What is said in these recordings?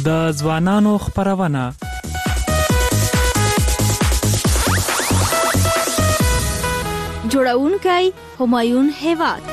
د ځوانانو خپرونه. جوړونکی همایون هیواد.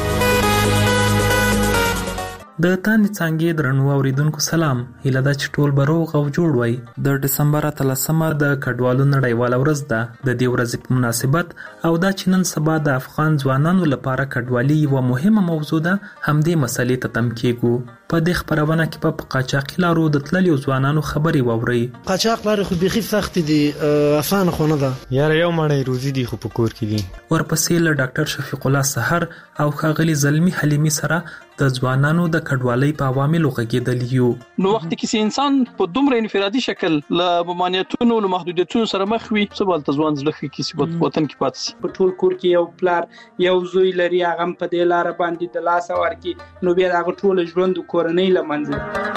د تانې څانګې درنو اوریدونکو سلام. هیله ده چې ټول به روغ او جوړ وئ. د ډسمبر 13 د کډوالو نړیواله ورځ ده. د دې ورځې په مناسبت او دا چې نن سبا د افغان ځوانانو لپاره کډوالي یوه مهمه موضوع ده، همدې مسلې ته تم کېږو. په دې خپرونه کې په قاچاقي لارو د تللیو ځوانانو خبرې واورئ. قاچاق لارې خو بیخي سخت دي، اسانه خو نه ده. یاره یو مړی روزي دي خو په کور کې دي. ورپسې له ډاکټر شفیق الله سحر او ښاغلي زلمي حلیمي سره د ځوانانو د کډوالۍ په عواملو غږېدلي یو. نو وخت کې انسان په دومره انفرادي شکل له ممانعتونو له محدودیتونو سره مخ وي، څه بل ځوان زلخي کې چې وطن کې پاتې شي. په ټول کور کې یو پلار یو زوی لري، هغه په دې لار باندې د لاس ورکی، نو بیا هغه ټول ژوند کورنۍ لمنځه.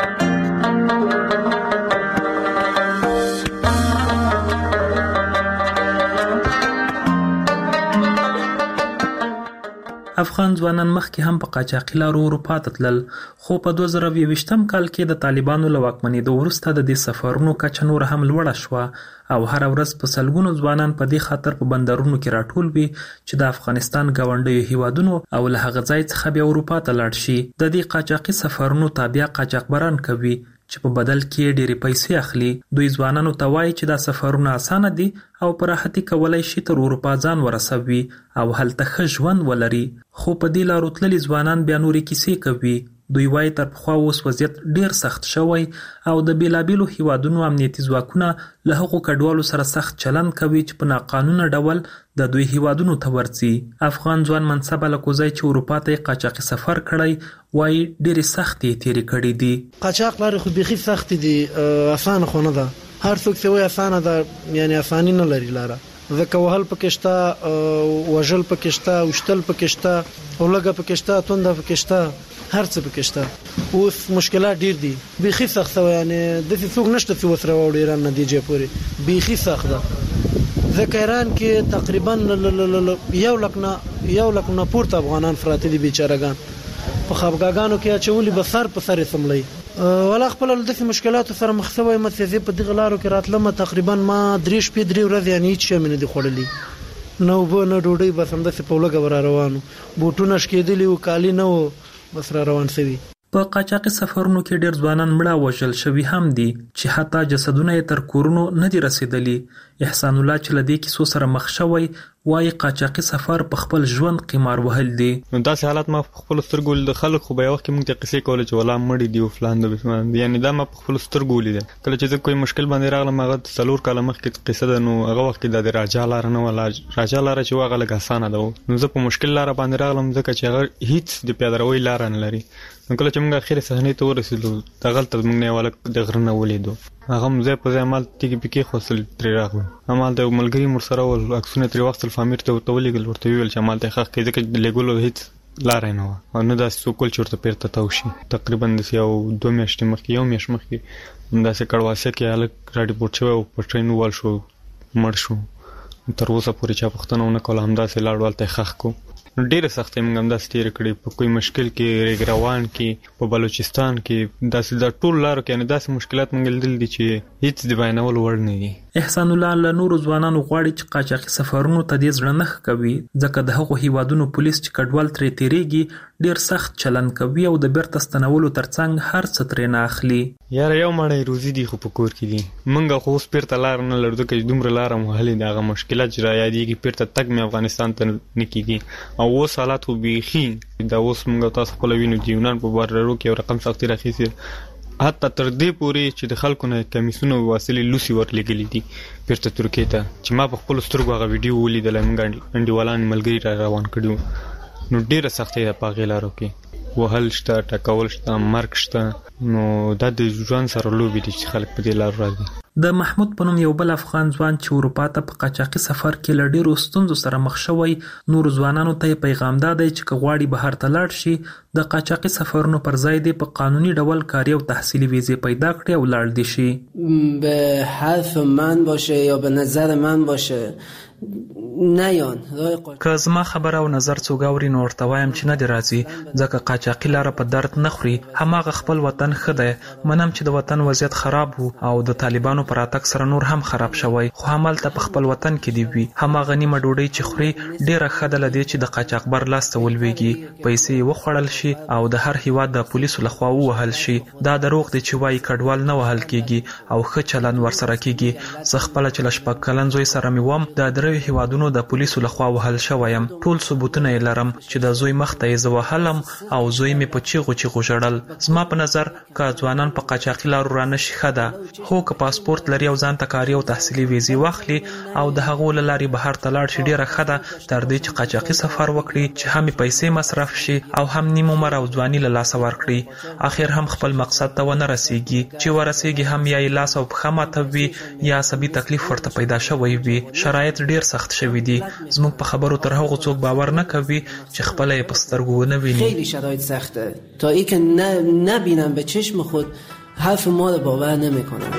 افغان ځوانان مخکې هم په قاچاقي لارو اروپا ته تلل، خو په 2020 کال کې د طالبانو له واکمنېدو وروسته د دې سفرونو کچه نور هم لوړه شوه او هره ورځ په سلګونو ځوانان په دې خاطر په بندرونو کې راټول وي چې د افغانستان ګاونډیو هیوادونو او له هغه ځای څخه بیا اروپا ته لاړ شي. د دې قاچاقي سفرونو تابع قاچاقبران کوي چې په بدل کې ډېرې پیسې اخلي. دوی ځوانانو ته وایي چې دا سفرونه اسانه دي او په راحتي کولای شي تر اروپا ځان ورسوي او هلته ښه ژوند ولري. خو په دې لارو تللي ځوانان بیا نورې کیسې کوي. دوی وایي تر پخوا اوس وضعیت ډېر سخت شوی او د بیلابیلو هیوادونو امنیتي ځواکونه له هغو کډوالو سره سخت چلند کوي چې په ناقانونه ډول د دوی هیوادونو ته ورځي. افغان ځوان منصب الکوزی چې اروپا ته قاچاقي سفر کړی وایي ډېرې سختې تېرې کړې دي. قاچاق لارې خو بیخي سخت دي، اسانه خو نه ده. هر څوک چې وایي اسانه ده، یعنی اساني نه لري لاره. ځکه وهل پکې شته، وژل پکې شته، وشتل پکې شته، اولګه پکې شته، تونده پکې شته، هر څه پکې شته. اوس مشکلات ډیر دي، بیخي سخت وي. یعنی د څوک نشته چې وسره وړي ایران نتیجه پوري بیخي سخت ده. ځکه ایران کې تقریبا یو لک نه پورته افغانان پراته دي بیچارهګان په خپګاګانو کې اچولي، به سر په سر سملي. ولا خپل د مشکلاتو سره مخ شوی متزه په دغه لارو کې راتلم. تقریبا ما 3 ورځې یعنی هیڅ شي مې نه خورلې، نو به نه ډوډۍ، بس هم د سپولګه ور روانو، بوټونه شکېدلی او کالی نه و، بس را روان شوی. په قاچاقي سفرونو کې ډېر ځوانان مړه وژل شوي هم دي چې حتی جسدونه یې تر کورونو نه دي رسېدلي. احسان الله چې له دې کیسو سره مخ شوی وایي قاچاقي سفر په خپل ژوند قمار وهل دي. نو داسې حالات ما په خپلو سترګو د خلک خو به یو وخت کې موږ ته قصې کولې چې ولا مړي دي او فلان دي، یعنې دا ما په خپلو سترګو ولیدل. کله چې زه کوم مشکل باندې راغلم، هغه 4 کاله مخکې قصه ده. نو هغه وخت کې د راجا لاره نه وه، راجا لاره چې هغه لږ اسانه ده. نو زه په مشکل لاره باندې راغلم ځکه چې هغه هیڅ د پیادهروۍ لاره نه لري. نو کله چې موږ اخري صحنې ته ورسېدو، دغلته موږ نه یو هلک د غره نه ولیدو. هغه هم ځای په ځای همالته تیږې پیکې خوستل ترې راغلو. همالته یو ملګري ورسره ول، عکسونه ترې واخیستل، فامیر ته ورته ولېږل، ورته ویې ویل چې همالته یې ښخ کړئ، ځکه د لېږلو هېڅ لاره یې نه وه او نه داسې څوک ول چې ورته بېرته تاو شي. تقریبا داسې یو 2 میاشتې مخکې، 1 میاشت مخکې همداسې کړواسیه کې هلک راډیپورټ شوی او په ټرین ووال شو، مړ شو. تر اوسه پورې چا پوښتنه ونه کوله، همداسې لاړو، هلته یې ښخ کړو. نو ډېره سختۍ موږ همداسې تېرې کړې. په کوی مشکل کې، ریګروان کې، په بلوچستان کې، داسې د ټول لارو کې یعنې داسې مشکلات موږ لیدلي دي چې هېڅ د بیانولو وړ نه دي. احسان الله له نورو ځوانانو غواړي چې قاچاقي سفرونو ته دې زړه نه ښه کوي، ځکه د هغو هیوادونو پولیس چې کډوال ترې تېرېږي ډېر سخت چلند کوي او د بیرته ستنولو ترڅنګ هر څه ترې نه اخلي. یاره یو مړی روزي دي خو په کور کې دي. موږ خو اوس بیرته لاره نه لرو، ځکه چې دومره لاره مو وهلې دي. هغه مشکلات چې را یادېږي، بیرته تګ مې افغانستان ته نه کېږي. او اوس حالات خو بیخي دا اوس موږ تاسو خپله وینو چې یونان په بارډرو کې یو رقم سختي راخیستې، حتی تر دې پورې چې د خلکو نه کمیسونه واسلې لوسي ورلېږلي دي بیرته ترکیې ته، چې ما په خپلو سترګو هغه ویډیو ولیدلی. موږ انډیوالان ملګري را روان کړي وو. نو ډېره سختۍ ده په هغې لارو کې، وهل شته، ټکول شته، مرګ شته. نو دا د ژوند سره لوبې دي چې خلک په دې لارو راځي. د محمود په نوم یو بل افغان ځوان چې اروپا ته په قاچاقي سفر کې له ډېرو ستونزو سره مخ شوی، نورو ځوانانو ته پیغام دا دی چې که غواړي بهر ته لاړ شي، د قاچاقي سفرونو پر ځای دی په قانوني ډول کاري او تحصیلي ویزې پیدا کړي او لاړ دي شي. به حرف من باشه یا به نظر من باشه نیان که زما خبره او نظر څوک اوري نو ورته وایم چې نه دی راځي، ځکه قاچاقي لاره په درد نه خوري. هماغه خپل وطن ښه دی. منم چې د وطن وضعیت خراب وو او د طالبانو پر راتګ سره نور هم خراب شوی، خو همالته په خپل وطن کې دی وي. هماغه نیمه ډوډۍ چې خوري ډیره ښه ده له دې چې د قاچاقبر لاس ته ولویږي، پیسې یې وخوړل شي او د هر هیواد د پولیسو لخوا ووهل شي. دا دروغ دی چې وایي کډوال نه وهل کیږي او ښه چلند ورسره کیږي. زه خپله چې له 6 کلن زوی سره مې وم د دریو هیوادونو د پولیسو لخوا وهل شویم. ټول ثبوتونه یې لرم چې د زوی مخ ته یې زه وهلم او زوی مې په چیغو چیغو ژړل. زما په نظر که ځوانان په قاچاقي لارو رانشي ښه ده. هو که پاسپورت لري او ځان ته کاري او تحصیلي ویزې واخلي او د هغو له لارې بهر ته لاړ شي ډېره ښه ده، تر دې چې قاچاقي سفر وکړي چې هم پیسې مصرف شي او هم نیم عمر او ځواني له لاسه ورکړي. اخر هم خپل مقصد ته ونه رسیږي. چې ورسیږي هم یا یې لاس او پښه ماته وي یا عصبي تکلیف ورته پیدا شوی وي. شرایط ډېر سخت شوي دي. زموږ په خبرو تر هغو څوک باور نه کوي چې خپله یې په سترګو ونه ویني. خیلی شرایط سخته تا ای که نبینم به چشم خود حرف ما رو باور نمیکنم.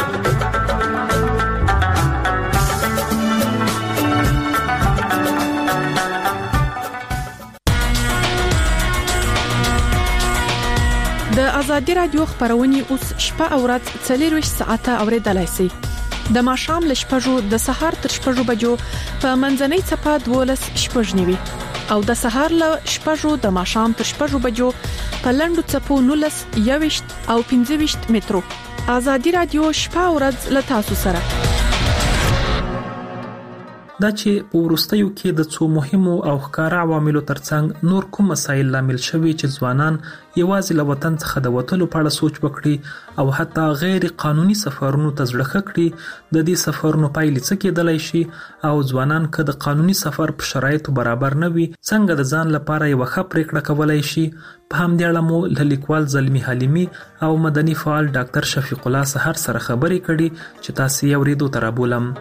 د ازادي رادیو خبرونه اوس شپه او ورځ 24 ساعته اوریدلای شئ. د ماښام له 6 د سهار تر 6 بجو په منځنۍ څپه 12 شپږ نیوي او د سهار له 6 د ماښام تر 6 بجو په لنډو څپو 19 21 او 25 مترو. ازادي رادیو شپه او ورځ له تاسو سره. دا چې په وروستیو کې د څو مهمو او ښکاره عواملو ترڅنګ نور کوم مسایل لامل شوي چې ځوانان یوازې له وطن څخه د وتلو په اړه سوچ وکړي او حتی غیر قانوني سفرونو ته زړه ښه کړي، د دې سفرونو پایلې څه کېدلی شي او ځوانان که د قانوني سفر په شرایطو برابر نه وي څنګه د ځان لپاره یوه ښه پرېکړه کولی شي. په همدې اړه مو له لیکوال زلمي حلیمي او مدني فعال ډاکټر شفیق الله سحر سره خبرې کړي چې تاسو یې اورېدو ته رابولم.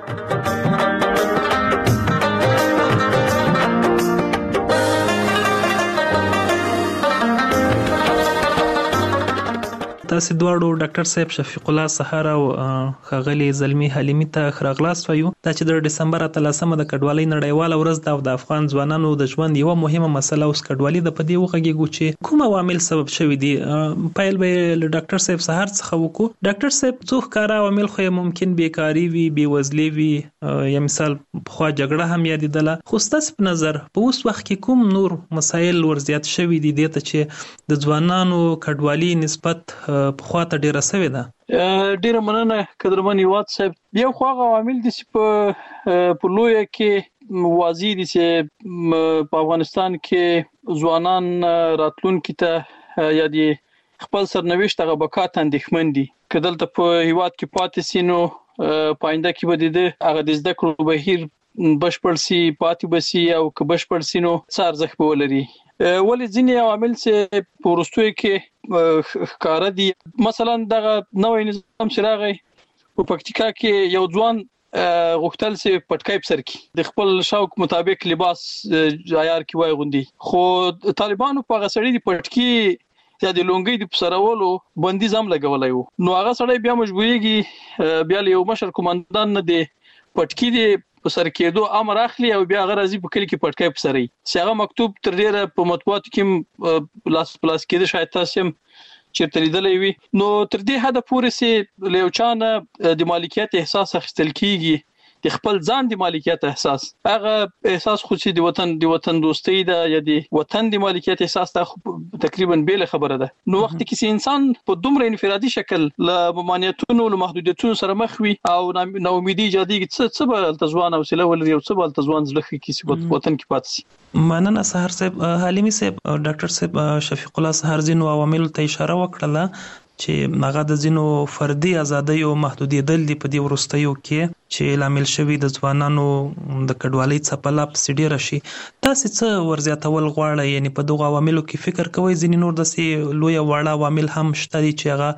تاسو دواړو ډاکټر صاحب شفیق الله سحر او ښاغلي زلمي حلیمي ته خراغلاس وایو. دا چې د ډسمبر 13 د کډوالۍ نړیواله ورځ ده او د افغان ځوانانو د ژوند یوه مهمه مسله اوس کډوالي ده. په دې وغږیږو چې کوم عوامل سبب شوي دي. پیل به له ډاکټر صاحب سحر څخه وکړو. ډاکټر صاحب څو ښکاره عوامل خو ممکن بیکاري وي، بېوزلي وي، یا مثال پخوا جګړه هم یادېدله، خو ستاسو په نظر په اوس وخت کې کوم نور مسایل ورزیات شوي دي دې ته چې د ځوانانو کډوالي نسبت پخوا ته ډیره سوې ده؟ ډیره مننه قدرمن هیواد صاحب. یو خو هغه عوامل دي چې په لویه کې واضح دي چې په افغانستان کې ځوانان راتلونکي ته یا د خپل سرنوشت هغه بقا ته اندېښمن دي. که دلته په هیواد کې پاتې سي نو په آینده کې به د هغه د زده کړو بهیر بشپړ سي، پاتې به سي، او که بشپړ سي نو څه ارزښت به ولري. ولې ځینې عوامل چې په وروستیو کې ښکاره دي، مثلا دغه نوی نظام چې راغی په پکتیکا کې یو ځوان غوښتل چې پټکی په سر کړي، د خپل شوق مطابق لباس عیار کې واغوندي، خو طالبانو په هغه سړي د پټکی یا د لونګۍ د پسرولو بندیز هم لګولی وو. نو هغه سړی بیا مجبوریږي بیا له یو مشر قومندان نه د پټکی د په سر کېدو امر اخلي او بیا هغه راځي په کلی کې پټکی په سري. چې هغه مکتوب تر ډیره په مطبوعاتو کې لاس پلاس کېده، شاید تاسو هم چیرته لیدلی وي. نو تر دې حد پورې چې له یو چا نه د مالکیت احساس اخیستل کېږي، د خپل ځان د مالکیت احساس، هغه احساس خو چې د وطن دوستۍ ده یا د وطن د مالکیت احساس ته تقریبا بیل خبره ده. نو وخت کې چې انسان په دومره انفرادي شکل له ممانعتونو له محدودیتونو سره مخ وي او ناامیدي ایجادېږي، څه به هلته ځوان حوصله ولري او څه به هلته ځوان زړه ښه کړي چې وطن کې پاتې شي. مننه سحر صاحب. حلیمي صاحب، ډاکټر صاحب شفیق الله سحر ځینو عواملو ته اشاره وکړله چې هغه د ځینو فردي ازادیو محدودېدل دي په دې وروستیو کې چې لامل شوي د ځوانانو د کډوالۍ څپه لا پسې ډېره شي. تاسې څه ورزیاتول غواړئ؟ یعنې په دغو عواملو کې فکر کوئ ځینې نور داسې لویه واړه عوامل هم شته دي چې هغه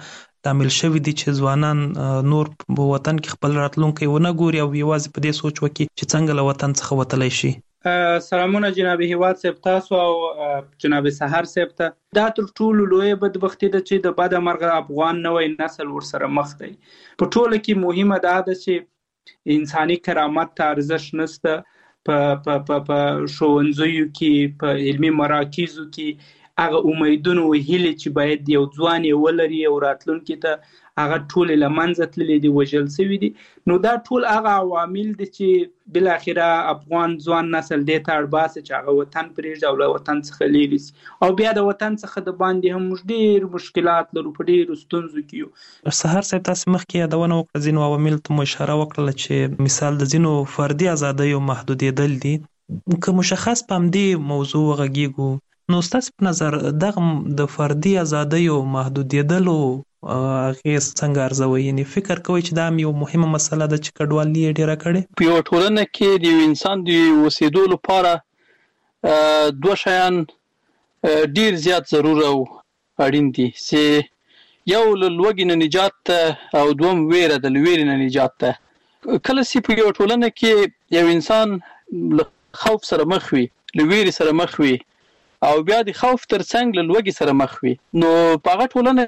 تعمیل شوی دي چې ځوانان نور په وطن کې خپل راتلونکی ونه ګوري او یوازې په دې سوچ وکړي چې څنګه له وطن څخه وتلی شي. سلامونه جناب هیواد صاحب تاسو او جناب سحر صاحب ته. دا تر ټولو لوی بدبختی ده چې د بد مرغه افغان نوې نسل ورسره مخ دی. په ټوله کې مهمه ده چې انساني کرامت ته ارزښت نشته. په ښوونځیو کې په علمي مراکزو کې هغه امیدونه او هیلې چې باید یو ځوان یې ولري او راتلونکي ته هغه ټول له منځه تللي دي، وژل شوي دي. نو دا ټول هغه عوامل دي چې بالاخره افغان ځوان نسل دې ته اړ باسي چې هغه وطن پرېږدي او له وطن څخه لیرې شي. او بیا د وطن څخه د باندې هم موږ ډېر مشکلات لرو، په ډېرو ستونزو کې یو. سحر صاحب تاسو مخکې یادونه وکړه، ځینو عواملو ته مو اشاره وکړله چې مثال د ځینو فردي ازادیو محدودېدل دي. که مشخص په همدې موضوع وغږیږو، نو ستاسو په نظر دغه د فردي ازادیو محدودېدلو اغېز څنګه ارزوئ؟ یعنې فکر کوئ چې دا یو مهمه مسله ده چې کډوالي یې ډېره کړې؟ په یوه ټولنه کې د یو انسان د اوسېدو لپاره دوه شیان ډېر زیات ضرور او اړین دي، چې یو له لوږې نه نجات ته او دوم ویره د ویرې نه نجات ته. کله چې په یوه ټولنه کې یو انسان له خوف سره مخ وي، له ویرې سره مخ وي او بیا د خوف ترڅنګ له لوږې سره مخ وي، نو په هغه ټولنه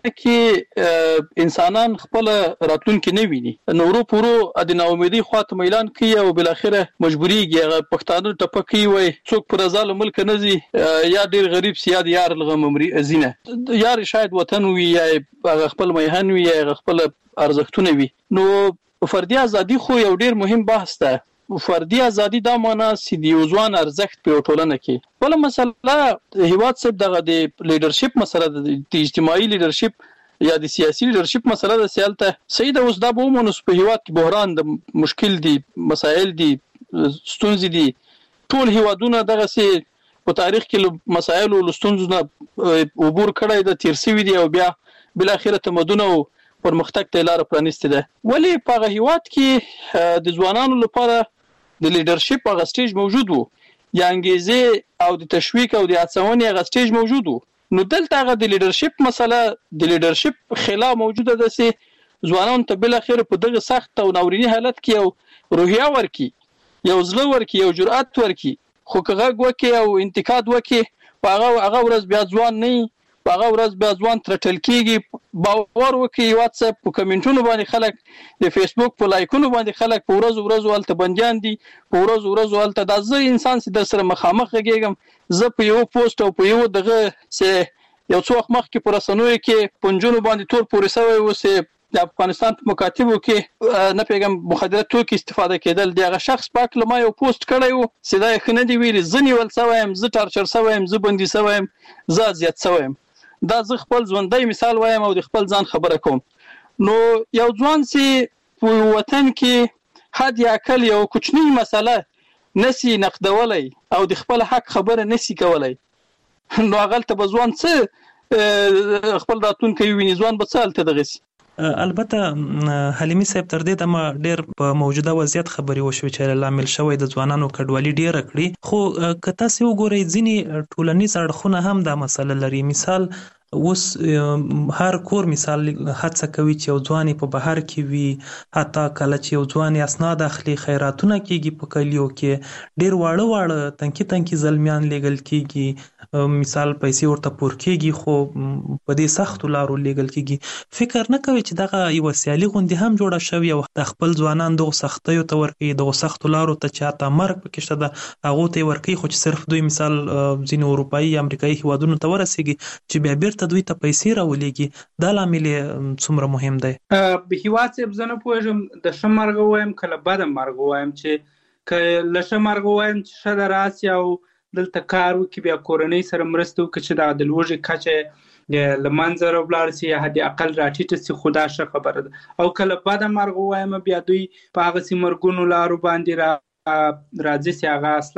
کې انسانان خپل راتلونکي نه ویني، نو ورو په ورو د ناامیدۍ خواته میلان کوي او بالاخره مجبوریږي. هغه پښتانه ټپه کوي وایي څوک په رضا له ملکه نه ځي، یا ډېر غریب سي یا د یار له غمه ځینه. یار شاید وطن وي یا هغه خپل میهن وي یا هغه خپل ارزښتونه وي. نو فردي ازادي خو یو ډېر مهم بحث ده. فردي ازادي دا معنا چې د یو ځوان ارزښت په ټولنه کې. بله مسله هیواد صاحب دغه د لیډرشپ مسله ده، د اجتماعي لیډرشپ یا د سیاسي لیډرشپ مسله ده. سیالته صحیح ده، اوس دا به ومنو په هیواد کې بحران د مشکل دي، مسایل دي، ستونزې دي. ټول هیوادونه دغسې په تاریخ کې له مسایلو له ستونزو نه عبور کړی ده، تیر شوي دي او بیا بالاخره تمدن او پرمختګ ته لاره پرانیستې ده. ولې په هغه هیواد کې د ځوانانو لپاره د لیډرشپ هغه سټیج موجود وو، یا انګیزې او د تشویق او د هڅونې هغه سټیج موجود وو. نو دلته هغه د لیډرشپ مسله، د لیډرشپ خلا موجوده ده چې ځوانانو ته بالاخره په دغه سخت او ناوریني حالت کې یو روحیه ورکړي، یو زړه ورکړي، یو جرأت ورکړي. خو که غږ وکړي او انتقاد وکړي، په هغه ورځ بیا ځوان نه وي، په هغه ورځ بیا ځوان ترټل کېږي. باور وکړي واتساپ په کمنټونو باندې خلک، د فیسبوک په لایکونو باندې خلک په ورځو هلته بندیان دي، په ورځو هلته دا زه انسان چې در سره مخامخ غږېږم، زه په یو پوسټ او په یو دغه چې یو څو وخت مخکې په رسنیو کې په نجونو باندې تور پورې شوی و چې د افغانستان په مکاتبو کې نه پیغام مخدره توکي استفاده کېدل، دغه شخص پاک لمه یو پوسټ کړی و چې دا ښه نه دی ویلي، زه نیول شوی یم، زه ټارچر شوی یم، زه بندي شوی یم، زه اذیت شوی یم. دا زه خپل ژوندی مثال وایم او د خپل ځان خبره کوم. نو یو ځوان چې په وطن کې حد یا اقل یو کوچنی مسله نسی نقدولی او د خپل حق خبره نسی کولی، نو هغلته به ځوان څه خپل راتلونکی ویني، ځوان به څه هلته دغسې. البته حلیمي صاحب تر دې دمه ډېر په موجوده وضعیت خبرې وشوې چې لامل شوی د ځوانانو کډوالي ډېره کړي. خو که تاسې وګورئ ځینې ټولنیز اړخونه هم دا مسله لري. مثال اوس هر کور مثال هڅه کوي چې یو ځوان په بهر کې وي، حتی کله چې یو ځوان اسناد اخلي، خیراتونه کېږي په کلیو کې، ډېر واړه تنکي زلمیان لیږل کېږي، مثال پیسې ورته پور کېږي، خو په دې سختو لارو لیږل کېږي. فکر نه کوي چې دغه یوه سیالي غوندې هم جوړه شوې او د خپل ځوانان دغو سختیو ته ورکوي، دغو سختو لارو ته چې حتی مرګ پکې شته ده هغو ته یې ورکوي، خو چې صرف دوی مثال ځینې اروپایي یا امریکایي هیوادونو ته ورسېږي چې بیا بیرته دوی ته پیسې راولېږي. دا لامل څومره مهم دی؟ هیواد صاحب زه نه پوهېږم د ښه مرګ ووایم که له بده مرګ ووایم. چې که له ښه مرګ ووایم چې ښه ده راسي او دلته کار وکړي، بیا کورنۍ سره مرسته وکړي چې د لوږې کچه له منځه راولاړ شي یا حد اقل راټیټه شي، خو دا ښه خبره ده. او که له بده مرګ ووایم بیا دوی په هغسې مرګونو لارو باندې راځي چې هغه اصلا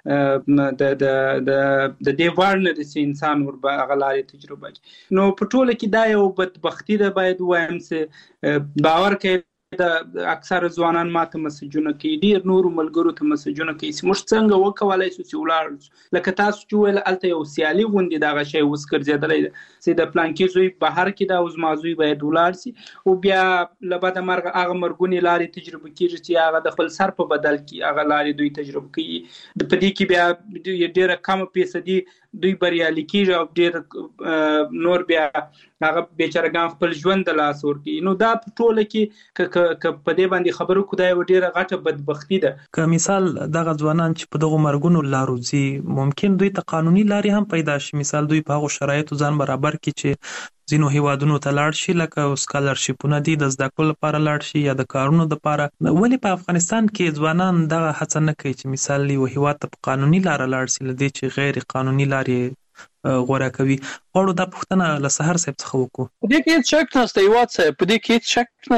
د دې وړ نه دي چې انسان ور هغه لارې تجربه کړي. نو په ټوله کې دا یو بدبختي ده، باید ووایم چې باور کوي د اکثر ځوانان ماته مسجونه کوي، ډیر نور ملګرو ته مسجونه کوي چې موږ څنګه وکولای شو چې ولاړ لکه تاسو چې ویل الته یو سیالي غونډې دغه شی اوس ګرځېدلی ده چې د پلان کې زوی بهر کې دا اوس مازوی باید ولاړ شي او بیا لبد مرغ هغه مرګونی لارې تجربه کیږي چې هغه د خپل سر په بدل کې هغه لارې دوی تجربه کوي د پدې کې بیا ډیره کم فیصدي دوی بریالي کیږي او ډیر نور بیا هغه بیچارهګان خپل ژوند د لاس ورکوي. نو دا په ټوله کې په دې باندې خبرو کو دا یو ډیره غټه بدبختی ده. که مثال دغه ځوانان چې په دغه مرګونو لارو ځي ممکن دوی ته قانوني لارې هم پیدا شي، مثال دوی په هغو شرایطو ځان برابر کړي چې ځینو هیوادونو ته لاړ شي لکه سکالرشیپونه دي د زده کړو لپاره لاړ شي یا د کارونو لپاره. ولې په افغانستان کې ځوانان دغه هڅه نه کوي چې مثال یو هیواد ته په قانوني لار لاړ شي لدې چې غیر قانوني لارې غوړه کوي؟ غواړو دا پوښتنه له سحر صاحب څخه وکړو. په دې کې شک نشته، هیواد صاحب په دې کې شک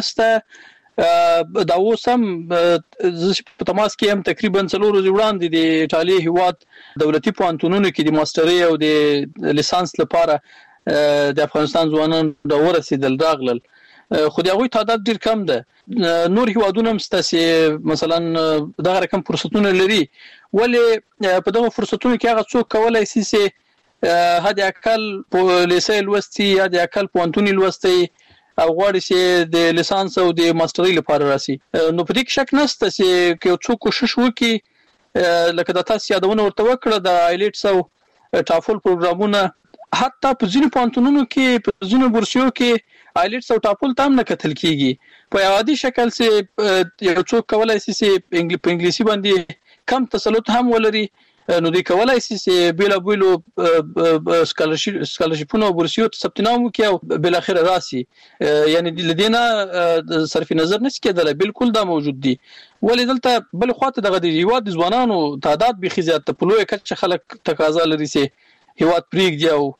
نشته. دا اوس هم په تماس کې هم تقریبا 4 ورځې وړاندې د ایټالیا هیواد دولتي پوهنتونونو کې د ماسترۍ او د لیسانس لپاره د افغانستان ځوانان د ورسېدل راغلل، خو د هغوی تعداد ډیر کم ده. نور هیوادونه هم شته چې مثلا دغه رقم فرصتونه لري، ولې په دغه فرصتونو کې هغه څوک کولی شي چې حد اقل په لیسې لوستي یا د اقل پوهنتون لوستي او غواړي چې د لیسانس او د ماسترۍ لپاره راسي. نو په دې کې شک نشته چې یو څوک کوشش وکړي لکه د تاسو یادونه ورته وکړه د آیلټس او ټافل پروګرامونه حتی په ځینو پوهنتونونو کې په ځینو بورسیو کې آیلټس او ټافل تام نه کتل کیږي. په عادي شکل چې یو څوک کولای شي چې په انګلیسي باندې کم تسلط هم ولري، نو دوی کولای شي چې بیلابیلو سکالرشیپونو او بورسیو ته ثبت نام وکړي او بل اخر راسي. یعنی د لدينا صرف نظر نشي کېدلی، بالکل دا موجود دي. ولې دلته بل خواته دغه د هیواد ځوانانو تعداد به خزيات په لوی کچه خلک تقاضا لري چې هیواد پریږدي او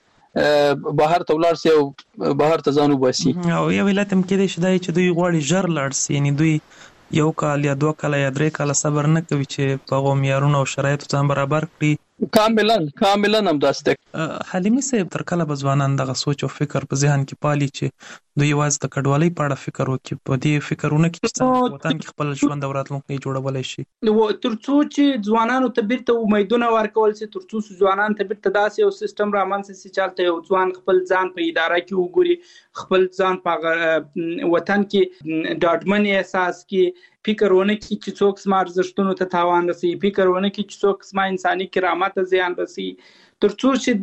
بهر ته ولاړ شي او بهر ته ځان وباسي. او یو علت هم کېدای شي چې دوی غواړي ژر لاړ شي، یعنی دوی یو کال یا 2 کال یا 3 کال صبر نه کوي چې په هغو معیارونو او شرایطو ځان برابر کړي. کاملا هم داسته. حلیمي صاحب تر کله به ځوانان دغه سوچ او فکر په ذهن کې پالي چې دوی یوازې د کډوالۍ په اړه فکر وکړي، په دې فکرونه کې چې وطن کې خپل ژوند او راتلونکی جوړولی شي؟ تر څو چې ځوانانو ته بیرته امیدونه ورکول شي، تر څو ځوانان ته بیرته داسې یو سیستم رامنځته شي چې هلته یو ځوان خپل ځان په اداره کې وګوري، خپل ځان په وطن کې ډاډمن احساس کې فکر ونه کړي چې څوک زما ارزښتونو ته تاوان رسوي، فکر ونه کړي چې څوک زما انساني کرامت ته زیان رسوي. تر څو چې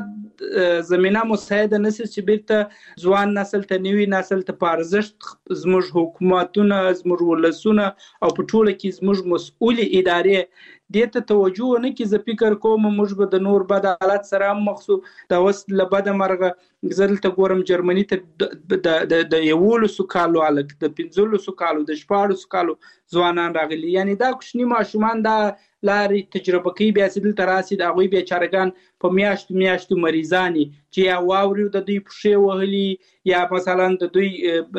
دا زمينه مساعده نشي چې بیرته ځوان نسل ته نوی نسل ته په ارزښت زموږ حکومتونه زموږ ولسونه او په ټوله کې زموږ مسؤل ادارې دې ته توجه نه کوي. زه فکر کوم موږ به د نور بد حالت سره مخ دا وس لبد مرغه زل ته ګورم جرمني ته د 11 کالو الک د 15 کالو د 14 کالو ځوانان راغلي، یعنی دا کوچني ماشومان دا لارې تجربه کوي، بیا سیدل تراسي دا غوي بیچارهګان په میاشتو مریضانی چې یا واوري د دوی پښې وهلي یا مثلا د دوی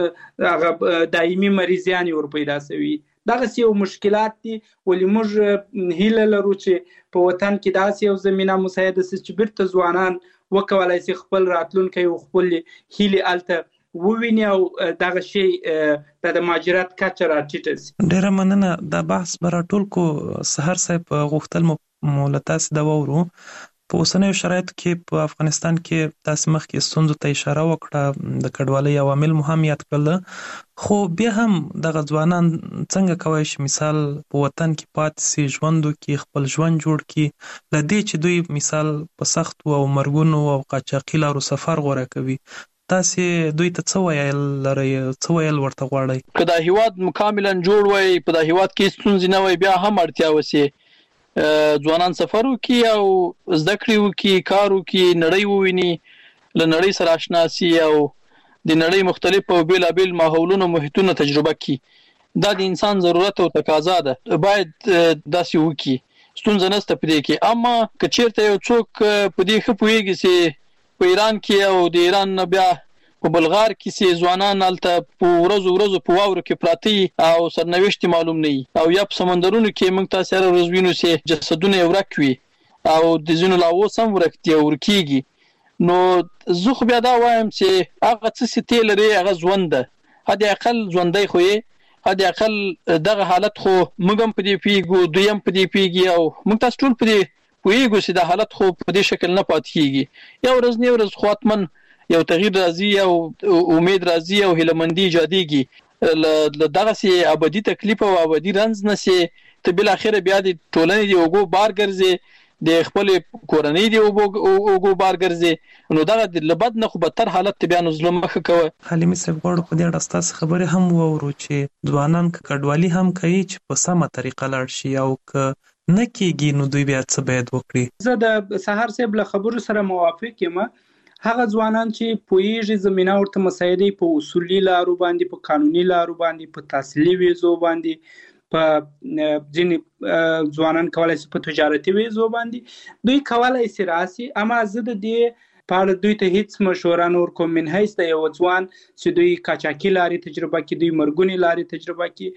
هغه دایمي مریضانی ور پیدا شوي. دغه یو مشکلات دي، ولې موږ هیله لرو چې په وطن کې داسې یو زمينه مساعده شي چې بیرته ځوانان وکولای شي خپل راتلونکي او خپل هیله الته وویني او دغه شی د مهاجرت کچه راټیټه شي. ډیره مننه. دا بحث به راټول کو. سحر صاحب غوښتل مولتاس دا وورو په اوسنیو شرایطو کې په افغانستان کې تاسو مخکې ستونزو ته اشاره وکړه، د کډوالۍ عوامل مو هم یاد کړل، خو بیا هم دغه ځوانان څنګه کولی شي مثال په وطن کې پاتې شي، ژوند وکړي، خپل ژوند جوړ کړي، له دې چې دوی مثال په سختو او مرګونو او قاچاقي لارو سفر غوره کوي؟ تاسې دوی ته څه ویل لرئ، څه ویل ورته غواړئ؟ که دا هیواد مکملا جوړ وای، په دا هیواد کې ستونزې نه وای، بیا هم اړتیا وسی ځوانان سفر وکړي او زده کړې وکړي، کار وکړي، نړۍ وویني، له نړۍ سره آشنا شي او د نړۍ مختلف او بیلابیل ماحولونو محیطونه تجربه کړي. دا د انسان ضرورت او تقاضا ده، باید داسې وکړي، ستونزه نشته په دې کې. اما که چیرته یو څوک په دې ښه پوهېږي چې په ایران کې او د ایران نه بیا په بلغار کې چې ځوانان هلته په ورځو په واورو کې پراته او سرنوشت معلوم نه وي، او یا په سمندرونو کې موږ تاسو سره ورځ وینو چې جسدونه یې ورک وي او د ځینو لا اوس هم ورک دي او ورکېږي. نو زه خو بیا دا وایم چې هغه څه چې ته لرې هغه ژوند ده، حد اقل ژوندی خو یې د اقل دغه حالت خو موږ هم په دې پیګو دویم په دې پیګي او موږ تاسو ټول په دې ویګو چې د حالت خو په دې شکل نه پات کیږي یو ورځ نه ورځ خواتمن یو تغییر راځي او امید راځي او هیلمندي ایجاديږي دغه سي ابدي تکلیف او ابدي رنځ نسي ته بل اخر بیا د ټولنې دی وګو بار ګرځي د خپل کورنۍ دی وګو بار ګرځي نو دغه د لبد نه خو بدتر حالت بیا نو ظلم مخه کوي. حلیمي صاحب غواړو په دې اړه تاسو خبره هم وورو چې ځوانان کډوالي هم کوي چې په سمه طریقه لاړ شي او ک نه کېږي نو دوی بیا څه باید وکړي. زه د سحر صاحب له خبرو سره موافق یم. هغه ځوانان چې پوهیږي زمينه ورته مسایدي په اصولي لارو باندې په قانوني لارو باندې په تحصیلي ویزو باندې په ځینې ځوانان کولای شي په تجارتي ویزو باندې دوی کولای شي راسي اما زه د دې په اړه دوی ته هیڅ مشوره نور کوم من هیڅ د یو ځوان چې دوی کاچاکي لاري تجربه کوي دوی مرګونی لاري تجربه کوي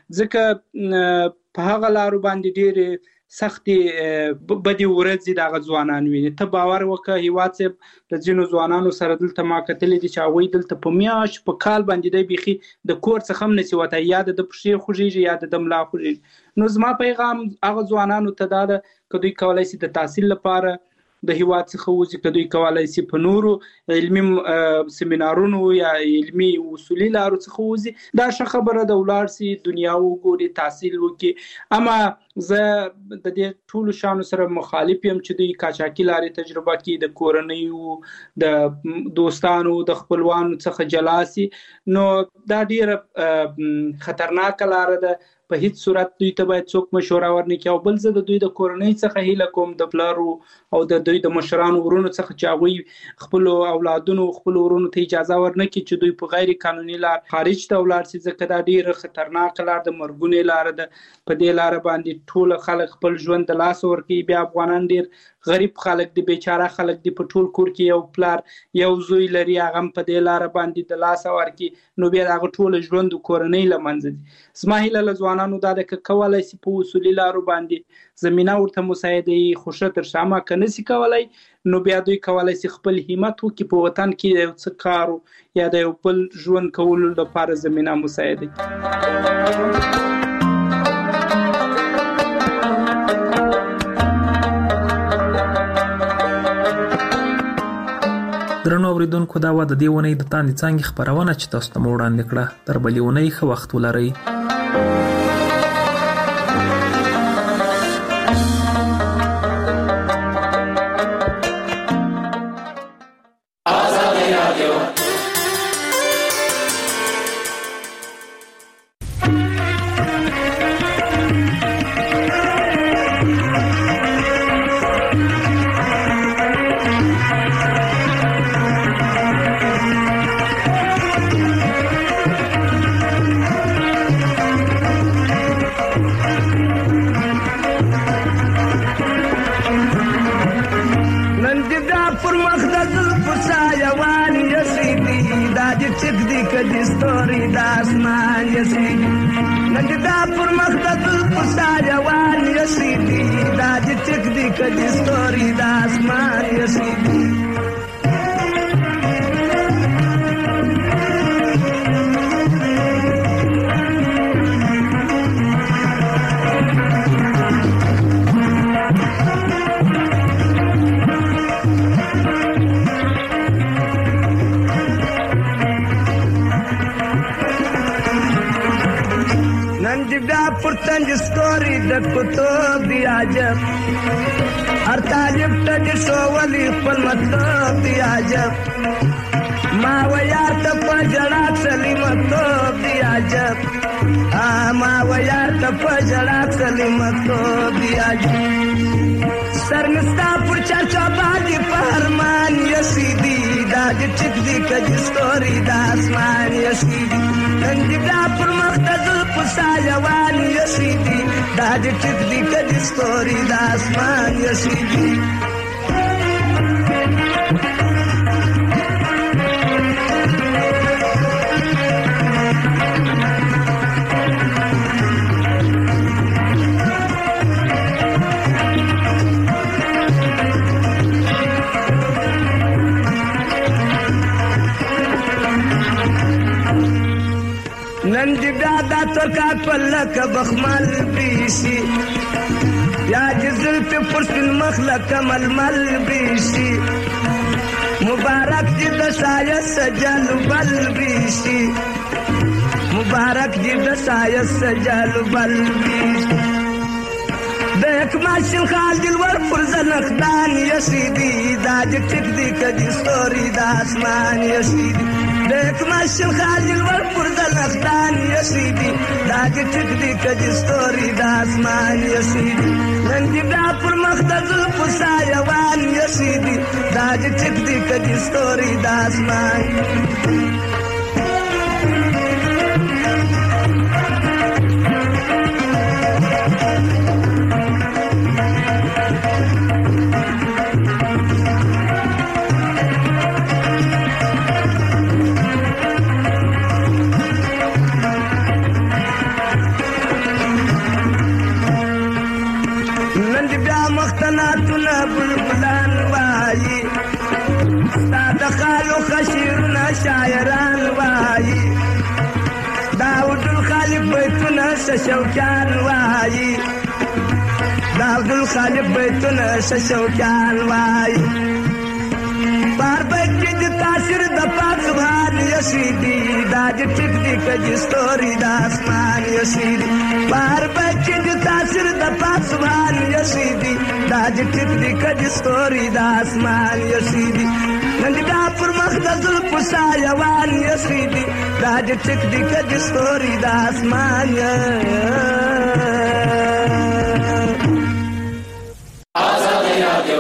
ځکه په هغه لارو باندې ډېر سختي بدی ورځي دغه ځوانان ویني ته باور وکړه هیواد صاحب د ځینو ځوانانو سره دلته ما کتلې دي چې هغوی دلته په میاش په کال باندې دی بيخي د کور څخه هم نسی وته یا د پښې خوږیږي یا د ملا خوږیږي نو زما پیغام هغه ځوانانو ته دا ده چې دوی کولای شي د تحصیل لپاره د هیواد څخه وځي کدوې کولای شي په نورو علمي سیمینارونو یا علمي اصولي لارو څخه وځي دا ښه خبره ده ولار سي دنیا وګوري تحصیل وکړي اما زه د دې ټولو شانو سره مخالف یم چې دوی کاچاکي لاري تجربه کوي د کورنۍ او د دوستانو د خپلوانو څخه جلاسي نو دا ډیره خطرناک لار ده په هیڅ صورت دوی ته باید څوک مشوره ورنکړي او بل زه د دوی د کورنۍ څخه هیله کوم د پلارو او د دوی د مشرانو ورونو څخه چې هغوی خپل اولادونو خپل ورونو ته اجازه ورنکړي چې دوی په غیر قانوني لار خارج ته ولاړ شي ځکه دا ډیره خطرناک لار د مرګونې لار ده په دې لار باندې ټول خلک خپل ژوند د لاس ورکوي بیا افغانان ډیر غریب خلک دي بیچاره خلک دي په ټول کور کې یو پلار یو زوی لري هغه په دې لار باندې د لاس ورکوي نو بیا هغه ټول ژوند کورنۍ لمنځه دي زما هیله له ځوانانو دا ده چې کولای شي په اصولي لارو باندې زمينه ورته مساعده خوشا تر شامه کنه سي کولای نو بیا دوی کولای شي خپل همت وکړي په وطن کې یو څه کارو یا د یو بل ژوند کولو لپاره زمينه مساعده درنو اوریدونکو دا و د دې ونې د تاندې څنګه خبرونه چې تاسو ته وړاندې کړه تر بلې ونې ښه وخت ولرئ. نن دې دا دا ترکا پلک بخمل بیشی یا جزل پی پرسن مخلق ململ بیشی مبارک جی دسایت سجل بل بیشی مبارک جی دسایت سجل بل بیشی دیکھ ماشن خال دلور پرزنخدان یسیدی داج ٹک دی کجی سٹوری دا آسمان یسیدی دیکھ ماشن خال دلور پرزنخدان یسیدی داج ٹک دی کجی سٹوری دا آسمان یسیدی ننجی دا پر مخدز الپسا یوان یسیدی داج ٹک دی کجی سٹوری دا آسمان شاعران وایي داود الخالق بیتونه شوکان وایي داود الخالق بیتونه شوکان وایي بار بیت کې د تاثیر د پاک سبحان یسیدي دا د ټیک دی کجی ستوري د اسمان یسیدي بار بیت کې د تاثیر د پاک سبحان یسیدي دا د ټیک دی کجی ستوري د اسمان یسیدي نن دا پر مخدز الپسا یوان یسیدی دا د ټک دی کج ستوري د اسمان آزادی رادیو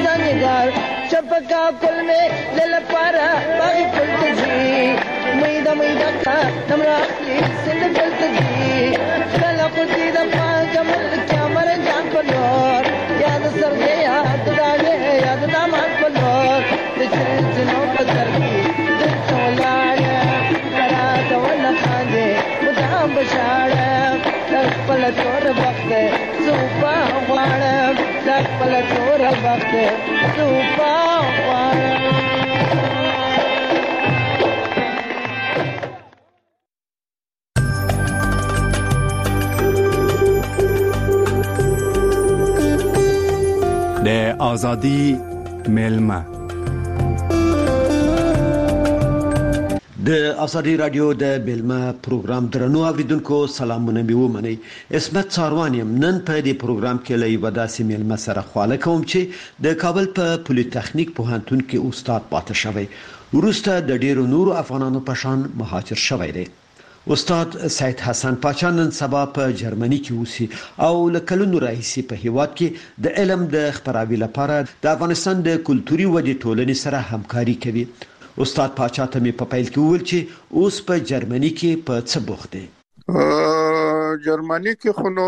चपका कुल में लल पारा बागी फुल तुझी मुईदा زمین دکا نمرا اخلی سند دلتگی کلا خودی دفا جمل کیا مر جان پنور یاد سر دے یاد داگے یاد دامان پنور دچن جنو پترگی دل سولاڑا کرا دول خاندے مدام بشاڑا لک پل تور وقت سوپا غواڑا لک پل تور وقت سوپا غواڑا د آزادی میلمه د آزادی رادیو د بیلمه پروګرام درنو اوریدونکو سلامونه مې ومنئ. اسمت څاروان یم. نن په دې پروګرام کې له یوه داسې میلمه سره خواله کوم چې د کابل په پولیتخنیک پوهنتون کې استاد پاتې شوی، وروسته د ډیرو نورو افغانانو په شان مهاجر شوی دی. استاد سید حسن پاچا نن سبا په جرمني کې اوسي او له کلونو راهیسې په هیواد کې د علم د خپراوي لپاره د افغانستان د کلتوري ودې ټولنې سره همکاري کوي. استاد پاچا ته مې په پیل کې وویل چې اوس په جرمني کې په څه بوخت دی. جرمني کې خو نو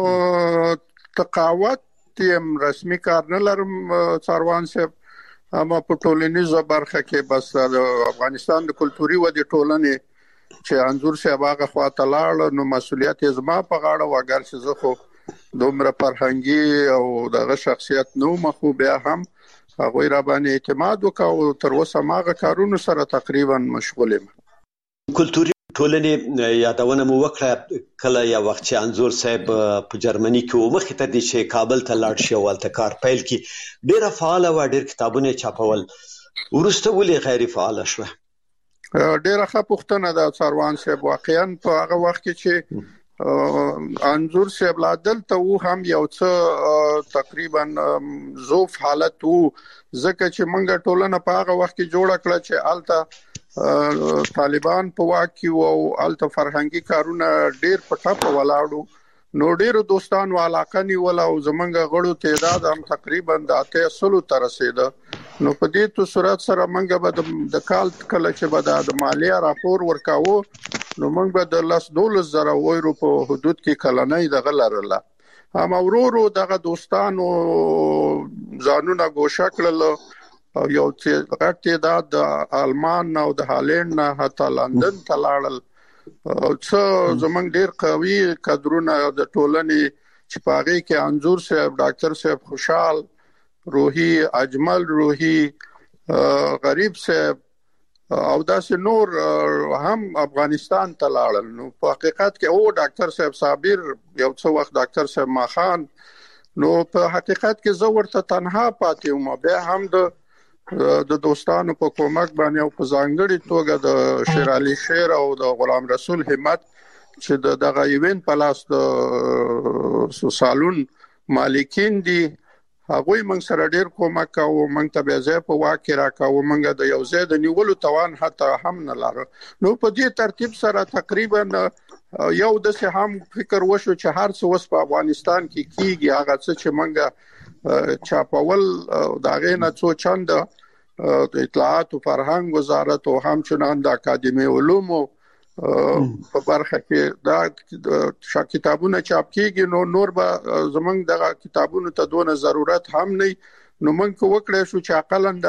تقاوت یم رسمي کار نه لرم څاروان صاحب، اما په ټولنیزه برخه کې بس د افغانستان د کلتوري ودې ټولنې چې انځور صاحب هغه خواته لاړ نو مسؤلیت یې زما په غاړه و، اگر چې زه خو دومره فرهنګي او دغه شخصیت نو مخو بیا هم هغوی را باندې اعتماد وکړ او تر اوسه ماغه کارونو سره تقریبا مشغول یم. کلتوري ټولنې یادونه مو وکړه کله یا وخت چې انځور صاحب په جرمني کې و مخې ته دی چې کابل ته لاړ شي او هلته کار پیل کړي، ډېره فعاله وه، ډېر کتابونه یې چاپول، وروسته ولې غیر فعاله شوه؟ ډېره ښه پوښتنه ده څاروان صاحب. واقعا په هغه وخت کې چې انځور صاحب لا دلته و هم یو څه تقریبا ضعف حالت و، ځکه چې موږ ټولنه په هغه وخت کې جوړه کړه چې الته طالبان په واک کې او الته فرهنګي کارونه ډېر په ټاپه ولاړو، نو ډېر دوستانو علاقه نیول او زمونږ غړو تعداد هم تقریبا د 800 ته رسیده. نو په دې صورت سره موږ به د کال کله چې به د مالیه راپور ورکاوه نو موږ به د 10-12 زره یورو په حدود کې کلنۍ دغه لرله. اما ورورو دغه دوستانو ځانونه ګوښه کړل او یو غټ تعداد د آلمان او د هالند نه حتی لندن ته لاړل. څه زمونږ ډېر قوي کادرونه د ټولنې چې په هغې کې انځور صاحب، ډاکټر صاحب خوشحال روحي، اجمل روحي، غریب صاحب او داسې نور هم افغانستان ته لاړل. نو په حقیقت کې او ډاکټر صاحب صابر، یو څه وخت ډاکټر صاحب ماخان، نو په حقیقت کې زه ورته تنها پاتې وم. بیا هم د دوستانو په کومک باندې او په ځانګړي توګه د شیر علي شیر او د غلام رسول همت چې دغه ایونت په لاس د سالون مالکین دي، هغوی موږ سره ډېر کومک کوو، موږ ته بیا ځای په واک کې راکاوه، موږ د یو ځای د نیولو توان حتی هم نه لرو. نو په دې ترتیب سره تقریبا یو داسې هم فکر وشو چې هر څه اوس په افغانستان کې کیږي هغه څه چې موږ چاپول د هغې نه څو چنده د اطلاعات او فرهنګ وزارت او همچنان د اکاډمي علومو په برخه کې دا کتابونه چاپ کیږي، نو نور به زمونږ دغه کتابونو ته دونه ضرورت هم نه. نو موږ وکړی شو چې اقلا د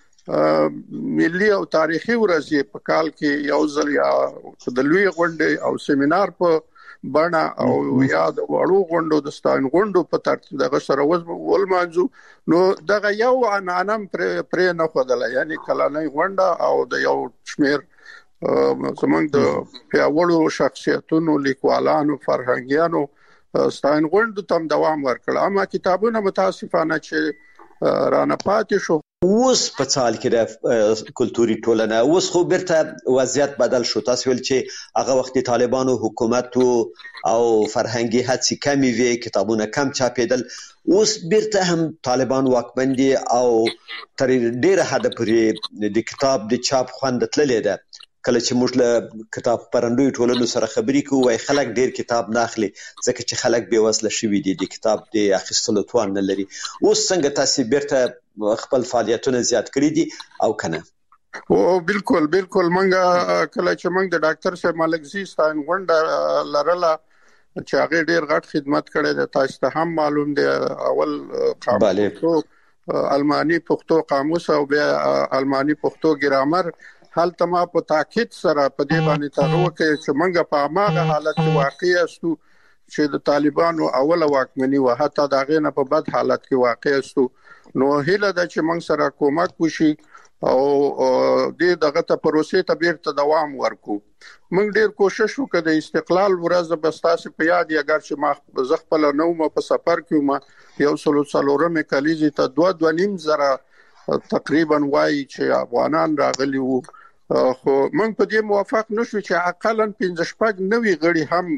ملي او تاریخي ورځې په کال کې یو ځل یا د لوی غونډې او سیمینار په بڼه او یا د وړو غونډو د ستاین غونډو په ترتیب دغه سره ولمانځو. نو دغه یو عنعنه پرې نه ښودله، یعنی کلنۍ غونډه او د یو شمېر زمونږ د پیاوړو شخصیتونو، لیکوالانو، فرهنګیانو ستاین غونډو ته دوام ورکړ. اما کتابونه متاسفانه چې رانه پاتې شو. اوس په څال کې د کلتوري ټولنه اوس خو بیرته وضعیت بدل شو. تاسو ویل چې هغه وخت طالبانو حکومت او فرهنګي هڅې کمې وې، کتابونه کم چاپېدل، اوس بیرته هم طالبان واکمن دي او تر ډېره حده پورې د کتاب د چاپ خوند تللی ده. کله چې موږ له کتاب خپرندویو ټولنو سره خبرې کوو وایي خلک ډېر کتاب نه اخلي ځکه چې خلک بې وزله شوي دي، د کتاب د اخیستلو توان نه لري. اوس څنګه تاسو بیرته خپل فعالیتونه زیات کړي دي او کنه؟ او بالکل منګه کله چې موږ د ډاکټر صاحب ملک زیستان غونډه لرله چې هغه ډیر غټ خدمت کړی دی. تاسو ته هم معلوم دی اول قاموس المانی پښتو قاموس او بیا المانی پښتو ګرامر حالت ما په تاکید سره په دې باندې تاسو کې چې موږ په هغه حالت کې واقع یاستو چې د طالبانو اوله واکمني و حتی دا غینه په بد حالت کې واقع یاستو. نو هیله ده چې موږ سره کومک وشي او د دغه ته پروسې ته بیرته دوام ورکو. موږ ډیر کوشش وکړو د استقلال ورځ به تاسو په یاد یې اگر چې ما زغپل نو ما په سفر کې ما یو سلوڅلورمه کلیزي ته 2.5 زره تقریبا وایي چې افغانان راغلي وو. خو موږ په دې موافق نشو چې اقلا 15 غړي هم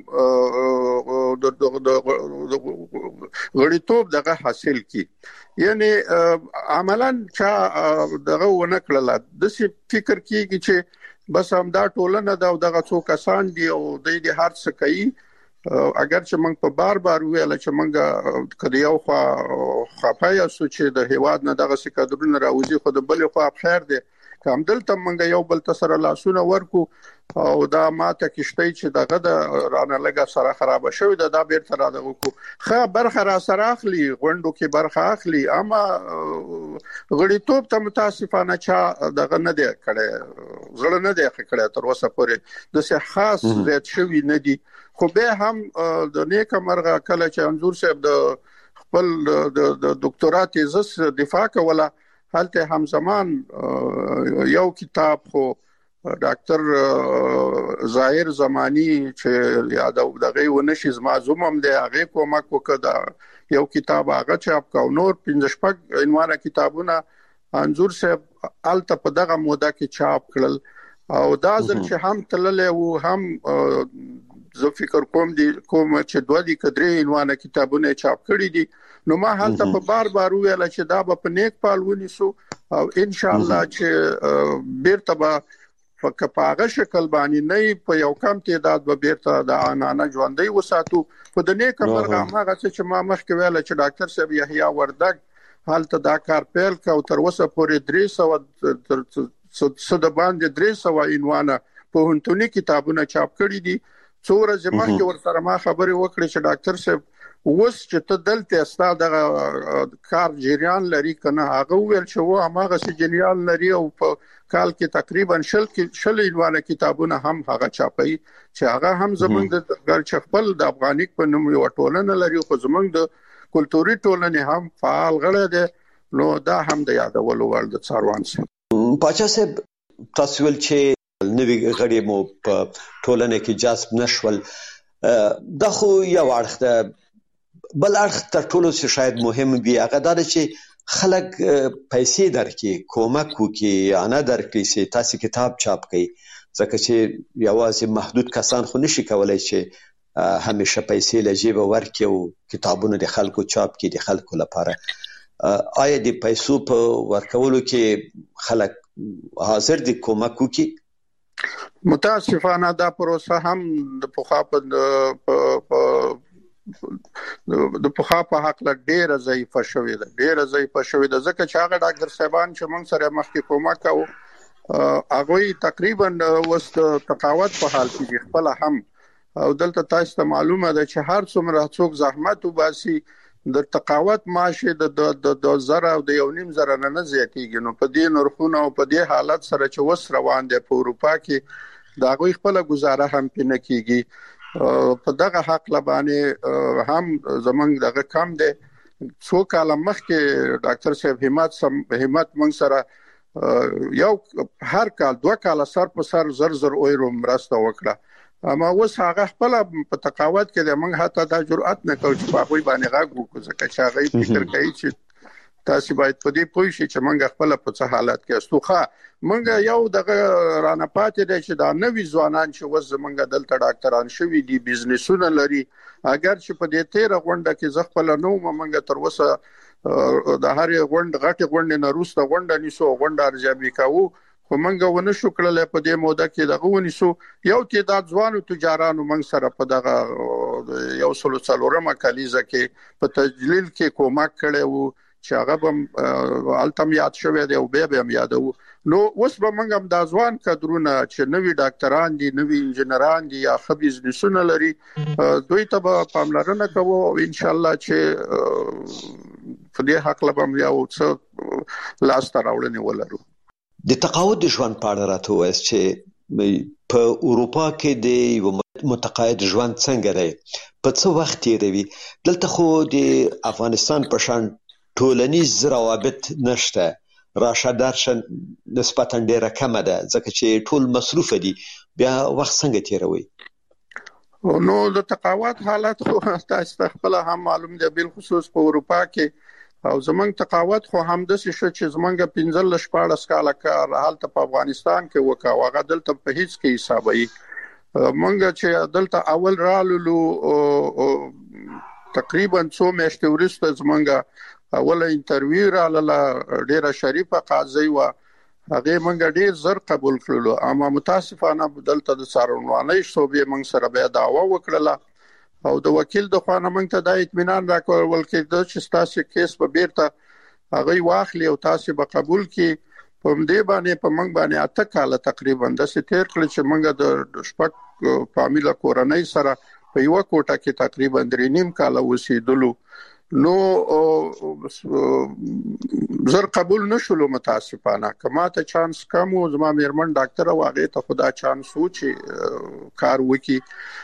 غړیتوب دغه حاصل کی. یعنی عملاً چې دغه ونه کړل د فکر کیږي چې بس هم دا ټولنه دغه څو کسان دي او د دې هر څه کوي. اگر چې موږ په بار ویل چې موږ کدی یو خپای اسو چې د هیواد نه دغه سکدرونه راوځي خو د بل خو خیر دی کوم دلته موږ یو بل تسره لاسونه ورکو او دا ماته کشته چې دغه د رانه لګه سره خراب شوی دا بیرته را دغه کو خه برخه را سره اخلي غونډو کې برخه اخلي اما غړیتوب ته متاسفانه چا دغه نه دی کړي زړه نه دی کړي تر اوسه پورې د څه خاص زیات شوی نه دی. خو به هم د نیک مرغه کله چې انزور صاحب د خپل د دکتورا تیزس دفاع کوله هلته هم زمان یو کتاب خو ډاکټر ظاهر زمانی چې یادو دغه ونشي زما زومم دی هغه کومک وکړه یو کتاب هغه چاپ کا نور 15 عنوانه کتابونه انزور صاحب الته په دغه موده کې چاپ کړل او دا ځل چې هم تللې وو هم زه فکر کوم چې دوه دي کډري عنوانه کتابونه چاپ کړي دي. نو ما حالته په بار ویل چې دا په نیک پالونی سو او ان شاء الله چې بیرته به فکپاغه شکل باندې نه په یو کم تعداد به بیرته د انانه ژوندۍ وساتو. په د نیک مرغه هغه چې ما مخکې ویل چې ډاکټر صاحب یحیی وردګ حالته دا کار پیل کا او تر اوسه پورې 300 د باندې 300 عنوانه په هنتونی کتابونه چاپ کړي دي. څوره زموږ کې ورسره ما خبرې وکړې چې ډاکټر صاحب وس چې ته دلته استاد دغه کار جریان لري کنه هغه ویل چې و هغه سي جریان لري او په کال کې تقریبا شل عنوانه کتابونه هم هغه چاپي چې هغه هم زمونږ د ګل خپل د افغانیک په نوم یو ټولنه لري خو زمونږ د کلتوري ټولنې هم فعال غړي دي. نو دا هم د یادولو وړ د څاروان سره پاچا صاحب تاسو ول چې نوی غړي مو په ټولنه کې جذب نشول دا خو یو اړخ ده. بل اړخ تر ټولو څه شاید مهم وي هغه دا چې خلک پیسې درکې کومک وکي انا درکې چې تاسو کتاب چاپ کړئ ځکه چې یوازې محدود کسان خو نشي کولای چې همیشه پیسې لجیب ورکړي او کتابونه د خلکو چاپ کړي د خلکو لپاره. آیا د پیسو په ورکولو کې خلک حاضر دي کومک وکي؟ متاسفانه دا پروسه هم د پخوا په حق له ډیره ضعیفه شوې ده ځکه چې هغه ډاکټر صاحبان چې موږ سره مخکې کومک او هغه تقریبا وست تقاوت په حال کې خپل هم او دلته تاسو ته معلومه ده چې هر څومره څوک زحمت وباسي د تقاوت ماشه د زره او د 1.5 زره نه زیاتیږي. نو په دې نرخونه او په دې حالت سره چې وس روان دي په اروپا کې دا غوي خپل گزاره هم پنه کیږي. په دغه حق لبانه هم زمنګ دغه کم دي. څو کال مخکې ډاکټر صاحب همت موږ سره یو هر کال 2 کال سر په سر زر اویرو مرسته وکړه اما اوس هغه خپل په تقاوت کې د موږ حتی دا جرأت نه کوي چې په خپل باندې غاګ وکړو ځکه چې هغه فکر کوي چې تاسو باید په دې پوه شئ چې موږ خپل په څه حالت کې استوخه موږ یو دغه رانه پاتې دي چې دا نوې ځوانان چې وز موږ دلته ډاکټران شوي دي بزنسونه لري اگر چې په دې تیر غونډه کې زغپل نو موږ تر وسه د هر غونډه غټي غونډه نه روسته غونډه نیسو غونډه ارزیابي کوو خو موږ ونه شو کړل په دې موده کې دغه ونیسو یو تعداد ځوانو تجارانو موږ سره په دغه یو سلوڅلورمه کلیزه کې په تجلیل کې کومک کړي وو چې هغه هم التم یاد شوی دی او به هم یادو نو اوس به موږ هم د ځوان کادرونه چې نوي ډاکټران دي نوي انجنیران دي یا ښه بزنسونه لري دوی ته به پاملرنه کوو او ان شاء الله چې په دې حق لبم یو څه لاس ته راوړنې ولرو. د تقاعد ژوند په اړه راته وایي چې په اروپا کې د متقاعد ژوند څنګه دی په څه وخت تیروي دلته خو د افغانستان په شان ټولنیز روابط نشته راشه درشه نسبتا ډیره کمه ده ځکه چې ټول مصروف دي بیا وخت څنګه تیروي نو د تقاعد حالت خو تاسو خپل هم معلوم دی بل خصوص په اروپا کې او زمونږ تقاعد خو هم د څه چې زمونږ 15-14 کال کار حالت په افغانستان کې وکا واغه دلته په هیڅ کې حسابي مونږ چې دلته اول رالو تقریبا 2 میاشتې وروسته زمونږ اوله انټرویو رااله ډیره شریفه قاضي و هغه مونږ ډیر زر قبول کړلو اما متاسفانه دلته د څارنوالۍ صوبې مونږ سره بیا دعوا وکړه او د وکیل د خوانه مونږ ته د اطمینان راکول کې د تاسو کیس په بیرته هغه واخلي او تاسو به قبول کړي په دې باندې په مونږ باندې 8 کال تقریبا د ستیر کړل چې مونږ د شپږ فامیله کورنۍ سره په یو کوټه کې تقریبا 3.5 کال اوسېدلو نو زر قبول نشولو متاسفانه کما ته چانس کم او زما میرمن ډاکټر واغې ته خدا چانس و چې کار وکي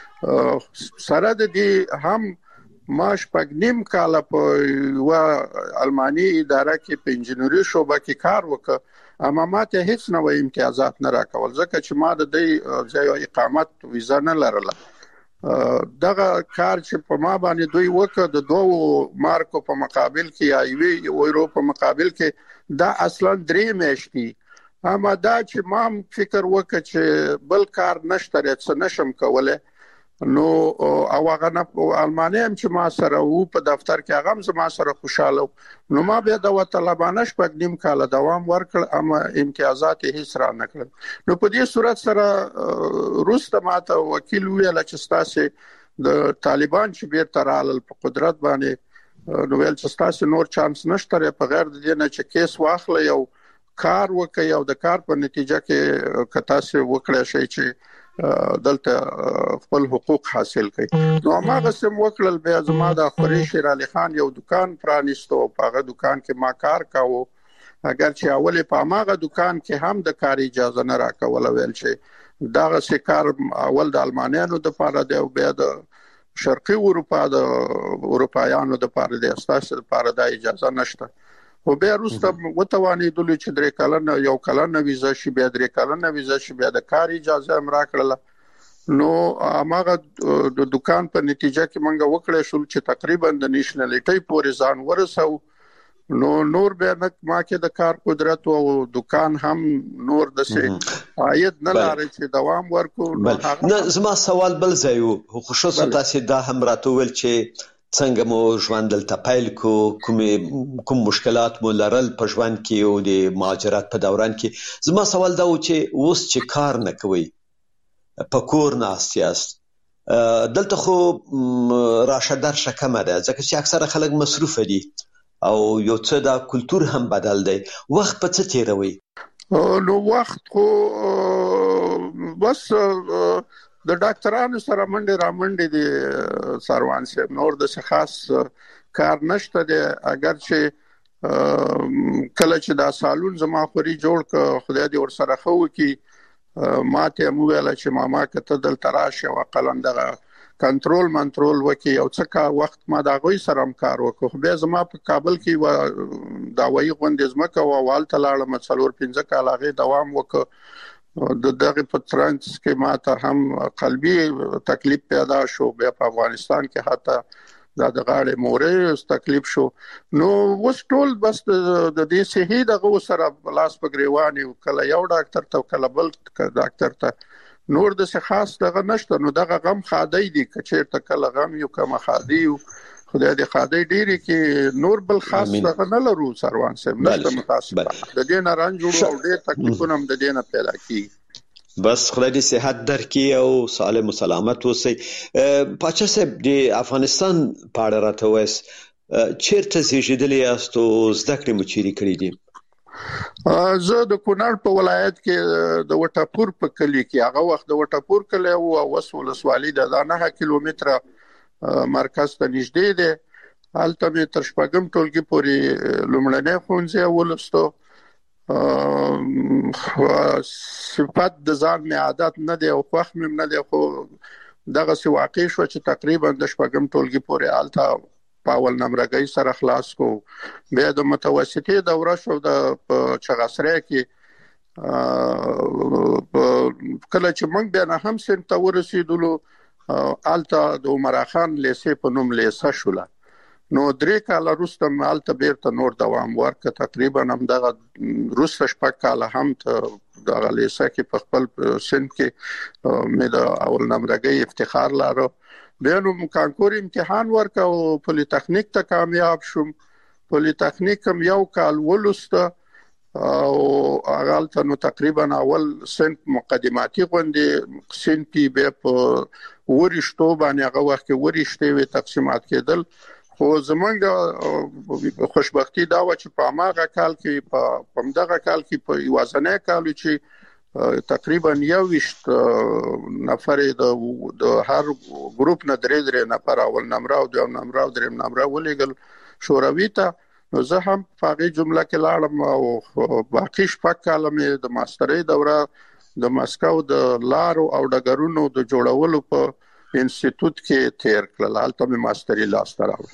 سره د دې هم ماش پګنیم کال په و المانی اداره کې په انجنیری شوبه کې کار وکړ اما ماته هیڅ نو امتیازات نه راکول ځکه چې ما د دې ځای اقامت ویزا نه لرله دغه کار چې په ما باندې دوی وکړ د 2 مارکو په مقابل کې یا یو یورو په مقابل کې دا اصلا 3 میاشتې اما دا چې ما فکر وکړ چې بل کار نشته څه نشم کوله نو او هغه نه المانیا چې ما سره وو په دفتر کې هغه زما سره خوشاله نو ما به د طلبانه شپږ کال دوام ورکړ اما امتیازات هیڅ را نه کړل نو په دې صورت سره روسته ماته وکیل ویل چې تاسو د طالبان چې بیرته رالل په قدرت باندې نو ویل چې تاسو نور چانس نشته په غیر د دې نه چې کیس واخلې یو کار وکي او د کار په نتیجه کې کتا سه وکړی شي چې دلته خپل حقوق حاصل کړي نو هغه سم وکړل بیا زما د خوري شیر علي خان یو دکان پرانیستو په هغه دکان کې ما کار کاوه اگر چې اول په هغه دکان کې هم د کار اجازه نه راکول ویل چې دا څه کار اول د المانیانو د لپاره دی او بیا د شرقي اروپا د اروپایانو د لپاره دی اساس د لپاره د اجازه نشته او بیا روسته وتوانی دلو چې 3 کلن یو کلن ویزا شي بیا 3 کلن ویزا شي بیا د کار اجازه هم راکړله نو هغه د دکان په نتیجه کې منګه وکړې شو چې تقریبا د نېشنلټي پورې ځان ورسو نو نور به نه ما کې د کار قدرت او دکان هم نور د سي عاید نه لري چې دوام ورکو نه زما سوال بل ځایو خصوصا تاسو دا هم راتول چې څنګه مو ژوند دلته پیل کوم مشکلات مو لرل په ژوند کې او د مهاجرت په دوران کې زما سوال دا و چې اوس چې کار نه کوي په کور ناستیاست دلته خو راشه درشه کمه ده ځکه چې اکثره خلک مصروف دي او یو څه دا کلچر هم بدل دی وخت په څه تیروي نو وخت خو بس د ډاکټرانو سره منډه دي سروان صاحب نور د خاص کار نشته دي اگر چې کله چې دا سالون زما خوري جوړ ک خدای دې ور سره خو کی ماته مو ویل چې ماما کته دل تراشه او قلندغه کنټرول وکي او څه وخت ما دا غوي سره کار وکړ بیا زما په کابل کې و دا وایي غوندې زما کو وال تلاړه مڅلور 15 کال هغه دوام وکړ د دغه په ترانس کې ماته هم قلبي تکلیف پیدا شو بیا په افغانستان کې حتی د غاړې مورې تکلیف شو نو وس ټول بس د دې صحیح دغه سره لاس په گریوان او کله یو ډاکټر ته کله بل ډاکټر ته نور د څه خاص دغه نشته نو دغه غم خادي دي کچیر ته کله غم یو کما خادي خدای دې خادي ډیری کې نور بل خاص دغه نه لرو سروان صاحب نشته متاسفه د دې نه رنج جوړ او ډېر تکلیفونه هم د دې نه پیدا کیږي بس خدای دې صحت درکړي او سالم او سلامت اوسئ پاچا صاحب د افغانستان په اړه راته وایي چیرته زیږیدلی یاست او زده کړې مو چیرې کړې دي زه د کونړ په ولایت کې د وټاپور په کلی کې هغه وخت د وټاپور کلی او ولسوالۍ د 9 کیلومتره مرکز ته نږدې دی. هلته مې تر شپږم ټولګي پورې لومړنی ښوونځی ولوستو. صفت د ځان مې عادت نه دی او خوښ مې نه دی، خو دغه سی واقع شو چې تقریبا د شپږم ټولګي پورې هلته په اول نمرګۍ سره خلاص کو. بیا د متوسطې دوره شو د چغاسرې کې. کله چې موږ بیا نه هم صنف ته ورسېدلو هلته د عمر خان لیسې په نوم لیسه شوله. نو 3 کاله وروسته مې هلته بیرته نور دوام ورکړ. تقریبا همدغه وروسته 6 کاله هم دغه لیسه کې په خپل صنف کې مې د اول نمرګۍ افتخار لرو. بیا نو کانکور امتحان ورکړ او پولی تخنیک ته کامیاب شوم. پولی تخنیک هم 1 کال ولوسته او هغه هلته نو تقریبا اول صنف مقدماتي غونډې صنفي بیا په ورشتو باندې هغه وخت کې ورشتې وي تقسیمات کېدل. خو زمونږ خوشبختی دا و چې په هغه کال کې په همدغه کال کې په یوازنۍ کال چې تقریبا 21 نفر د هر ګروپ نه 3 نفر اول نمره او دویم نمره او دریم نمره ولېګل شوروي ته. نو زه هم په هغه جمله کې لاړم او باقي 6 کاله مې د ماسترۍ دوره د مسکو د لارو او ډګرونو د جوړولو په انسټیټیوټ کې تیر کړل. هلته مې ماسترۍ لاسته راوړه.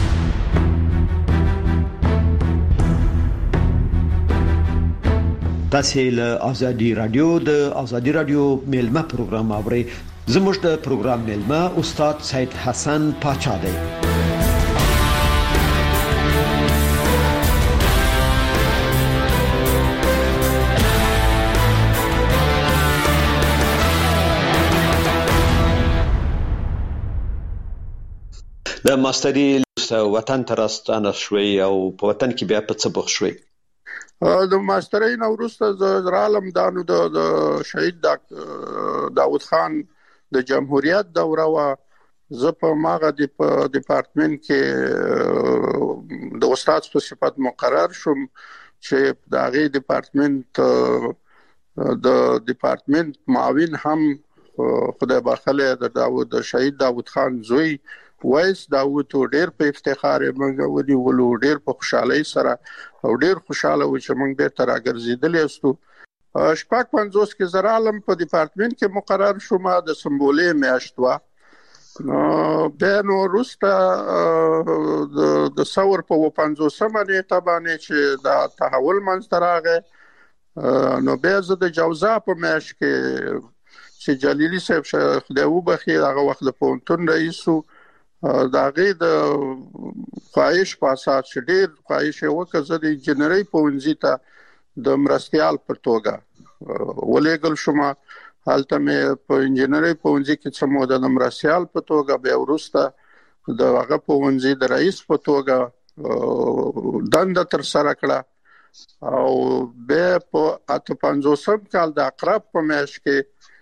تاسو له ازادي رادیو میلمه پروګرام اورئ. زموږ د پروګرام میلمه استاد سید حسن پاچا دی. د ماسترۍ وطن ته راستانه شوي او په وطن کې بیا په څه بوخت شوي؟ د ماسترۍ نه وروسته زه رالم دانو د شهید داود خان د جمهوریت دوره و. زه په ماغه د ډپارټمنټ کې د استاد په صفت مقرر شوم چې د هغه ډپارټمنټ معاون هم خدای بخله د شهید داود خان زوی وایس داوود ډېر په افتخار موږ ولو ډېر په خوشحالۍ سره او ډېر خوشاله و چې موږ به تر راګرځیدلې استو. 55 کې زرالم په ډپارټمنټ کې مقرر شوم د سمبولې میاشت وا. بیا نو وروسته د ثور په 55 نیټه باندې چې دا تحول منځته راغی. نو بیا زه د جوزا په میاشت کې چې جلیلی صاحب خدای وبخي هغه وخت د پونتون رئیسو دا غي د خواهش په اساس چې ډېر خواهش وکړ زه د انجنیري پوهنځي ته د مرستيال په توګه ولېګل شوم. هلته مې په انجنیري پوهنځي کې څه موده د مرستيال په توګه بیا وروسته د هغه پوهنځي د رئیس په توګه دنده تر سره کړه او بیا په 58 کال د اقرب په میاشت کې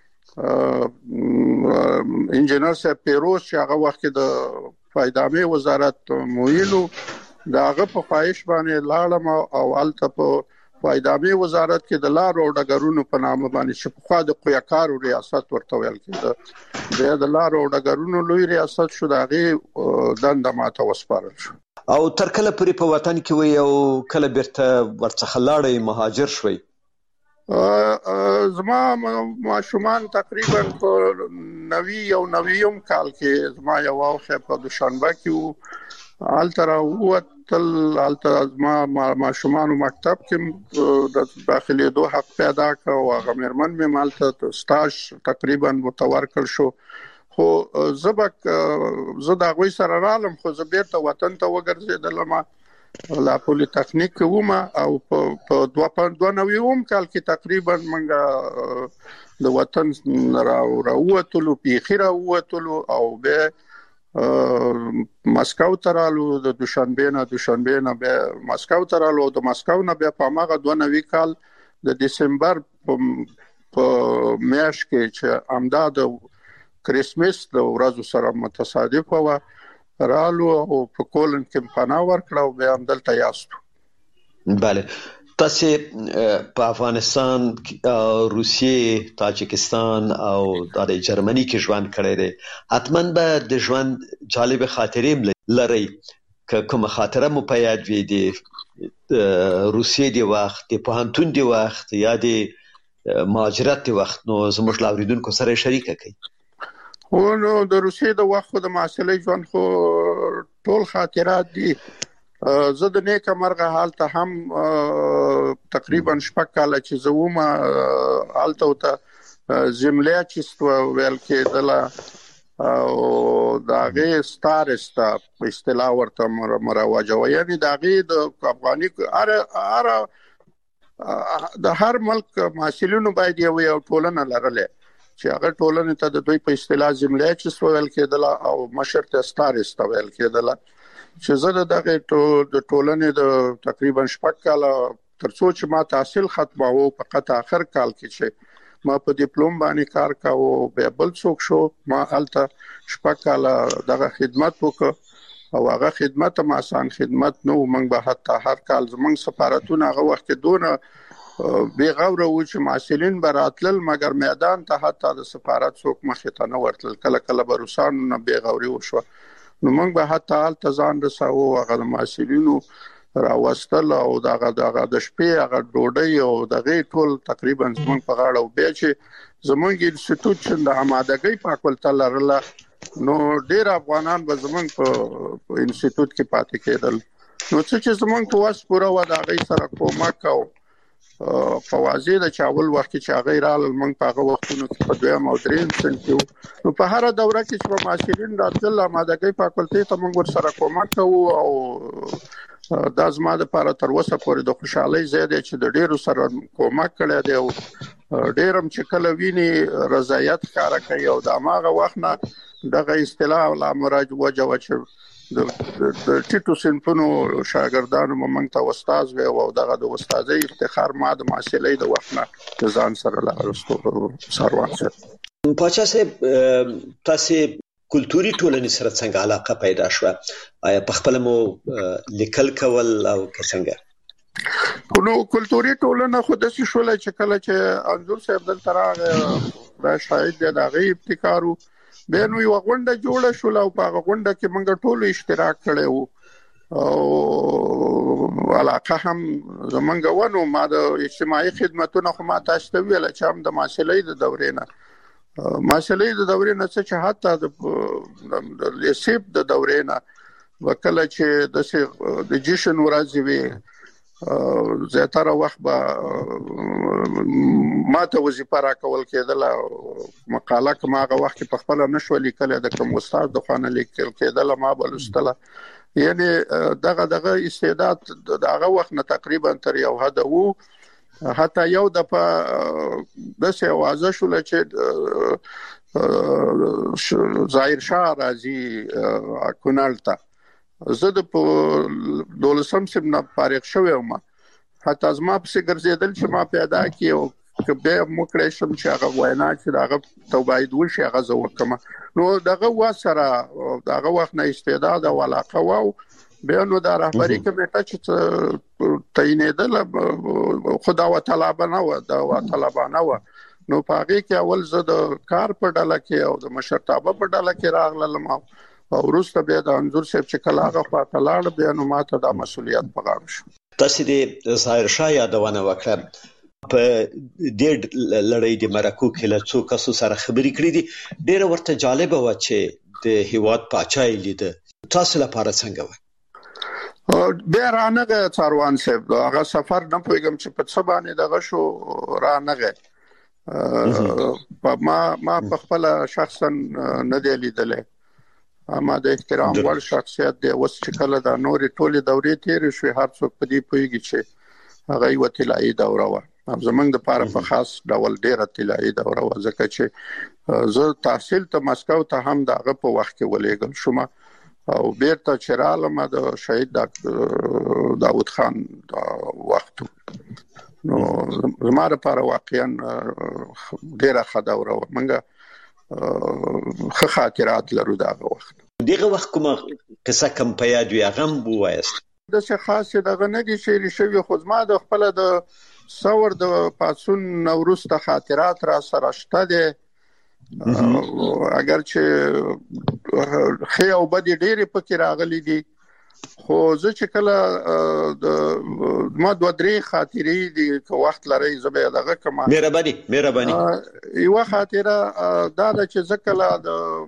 انجنیر صاحب پیروز چې هغه وخت د فایدامي وزارت مویلو داغه په خواهش باندې لاړم او الته په فایدامي وزارت کې د لارو او ډګرونو په نامه باندې چې په خوا د قویاکارو ریاست ورته ویل کېده بیا د لارو او ډګرونو لوی ریاست شو داغه دنده ماته وسپارل شو. او تر کله پورې په وطن کې وي او کله بیرته ورڅخه لاړې مهاجر شوي؟ زما ماشومان تقریبا په 90 کال کې زما یو واخه په دوشنبه کې الترا وتل زما ماشومان مکتب کې د داخلي دوه حق پیدا کړ او هغه مرمن مې مالته سټاج تقریبا متورکل شو. خو زه دا غوي سره رالم خو زه بیرته وطن ته وګرځیدلم لا پولی تخنیک ومه او په 2009 کال کې تقریبا منګه د وطن راووتلو پیخیره ووتلو او به مسکو ترالو د دوشنبه نه به مسکو ترالو د مسکو نه به په ماغه 2009 کال د دسمبر په میاشت کې چې امداد کریسمس د ورځو سره متصادف و رالو او په کولن کې پناه ورکړه او بیا هم دلته یاستو. بله تاسو په افغانستان، روسیې، تاجکستان او د جرمني کې ژوند کړی دی. حتماً به د ژوند جالب خاطرې لرئ. که کومه خاطره مو په یاد وي د روسیې د وخت، د پوهنتون د وخت یا د مهاجرت د وخت، نو زموږ له اورېدونکو سره شریکه کړئ. نو د روسیې د وخت خو د محصلۍ ژوند خو ټول خاطرات دي. زه د نیکه مرغه هلته هم تقریبا 6 کاله چې زه وم هلته ته زملیاچیستو ویل کېدله او د هغې ستارسته په اصطلاح ورته مروجه وه. یعنې د هغې د افغاني د هر ملک محصلینو باید یو ټولنه لرله چې هغه ټولنې ته د دوی په اصطلاح زملیاچیست ویل کېدله او مشر ته ستارسته ویل کېدله. چې زه د دغه د ټولنې د تقریبا 6 کاله تر څو چې ما تحصیل ختماوه، فقط آخر کال کې چې ما په ډیپلوم باندې کار کاوه، بیا بل څوک شو، ما هلته 6 کاله دغه خدمت وکړ او هغه خدمت هم آسان خدمت نه و. موږ به حتی هر کال زموږ سفارتونه هغه وخت کې دونه بې غوره و چې محصلین به راتلل، مګر میدان ته حتی د سفارت څوک مخې ته نه ورتلل. کله کله به روسانو نه بې غوري وشوه، نو موږ به حتی هلته ځان رساوه، هغه د محصلینو راوستل او دغه د شپې هغه ډوډۍ او دغه ټول تقریبا زموږ په غاړه. او بیا چې زموږ انسټیټیوټ چې د آمادګۍ فاکولټه لرله، نو ډېر افغانان به زموږ په انسټیټیوټ کې پاتې کېدل. نو څه چې زموږ په وس پوره وه، د هغې سره کومک او په واضح ده چې اول وخت چې هغه رالل، موږ په هغه وختونو کې په 2م او 3م صنف کې وو. نو په هر دوره کې چې په محصلین راتلل، آمادګۍ فاکولټې ته موږ ورسره کومک کوو او دا زما دپاره تر اوسه پورې د خوشحالۍ ځای دی چې د ډېرو سره کومک کړی دی او ډېر هم چې کله ویني رضایت ښکاره کوي. او د هماغه وخت نه دغه اصطلاح لا مروجه وه چې د ټیټو صنفونو شاګردانو موږ ته استاد وي او دغه د استادۍ افتخار ما د محصلۍ د وخت نه د ځان سره لرستو سروان سره. پاچا صاحب، تاسو کلتوري ټولنې سره څنګه علاقه پیدا شوه؟ آیا په خپل مو لیکل کول او څنګه؟ نو کلتوري ټولنه خو داسې شوله چې کله چې انځور صاحب دلته راغی، دا شاید د هغې ابتکار و. بیا نو یوه غونډه جوړه شوله او په هغه غونډه کې موږ ټولو اشتراک کړی و او علاقه هم زموږ وه. نو ما د اجتماعي خدمتونه خو ما تاسو ته ویله چې هم د محصلۍ د دورې نه څه چې حتی د لیسیب د دورې نه وکله چې د جشن ورځې وي، زیاتره وخت به ما ته وظیفه راکول کېدله. مقاله که ما هغه وخت کې په خپله نه شوه لیکلی، د کوم استاد د خوا نه لیکل کېدله، ما به لوستله. یعنې دغه استعداد د هغه وخت نه تقریبا تر یو حده و. حتی یو دفعه داسې اوازه شوله چې ظاهر شاه راځي کونړ ته. زه د 12م صنف نه فارغ شوی وم، حتی زما پسې ګرځېدل چې ما پیدا کړي او که بیا وکړی شم چې هغه وینا چې هغه ته باید وشي هغه زه وکړم. نو دغه وخت سره د هغه وخت نه استعداد او علاقه وه. بیا نو د رهبري کمیټه چې تعینېدله خو دعوه طلبانه وه. نو په هغې کې اول زه د کار په ډله کې او د مشرتابه په ډله کې راغلم او وروسته بیا د انځور صاحب چې کله هغه خواته لاړ، بیا نو ما ته دا مسؤلیت په غاړه شو. تاسو د ظاهر شاه یادونه وکړه. په دې لړۍ د مرکو کې له څو کسو سره خبرې کړې دي، ډېره ورته جالبه وه چې د هیواد پاچا یې لیده. تاسو لپاره څنګه وه؟ بیا رانغی څاروان صاحب، هغه سفر نه پوهېږم چې په څه باندې دغه شو، رانغی. ما په خپله شخصا نه دی لیدلی. ما د احترام وړ شخصیت دی. اوس چې کله دا نورې ټولې دورې تېرې شوې، هر څوک په دې پوهېږي چې هغه یوه طلایي دوره وه. زموږ دپاره په خاص ډول ډېره طلایي دوره وه، ځکه چې زه تحصیل ته مسکو ته هم د هغه په وخت کې ولېږل شوم او بیرته چې رالم د شهید داود خان وخت. نو زما لپاره واقعا ډېره ښه دوره وه. موږ ښه خاطرات لرو د هغه وخت. دغه وخت کومه قصه کم په یاد وي هغه هم ووایاست؟ د څه خاص دغه نه دي شعر شوی، خو ما د خپل د ثور د پاتون نوروسته خاطرات را سره شته دي. اگر چې خې او بد ډېرې پکې راغلي دي، خو زه چې کله د ما دوه درې خاطرې دي که وخت لري زه دغه کوم. مهرباني یو خاطره دا ده چې زه کله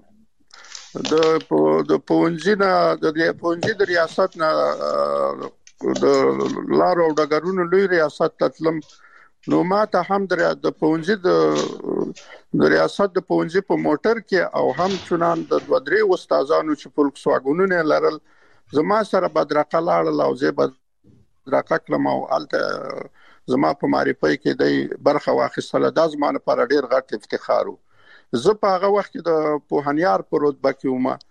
د پونځي د ریاست نه د لارو او ډګرونو لوی ریاست تطلم، نو ما ته هم د پونځي د ریاست د پونځي په موټر کې او هم چونان د دوه درې استادانو چې فولکس واګونونه لرل زما سره بدرقه لاړل او زه بدرقه کلم او الته زما په معرفي کې د برخه واخیستله. دا زما لپاره ډیر غټ افتخار و. زه په هغه وخت کې د پوهنیار په رتبه کې وم،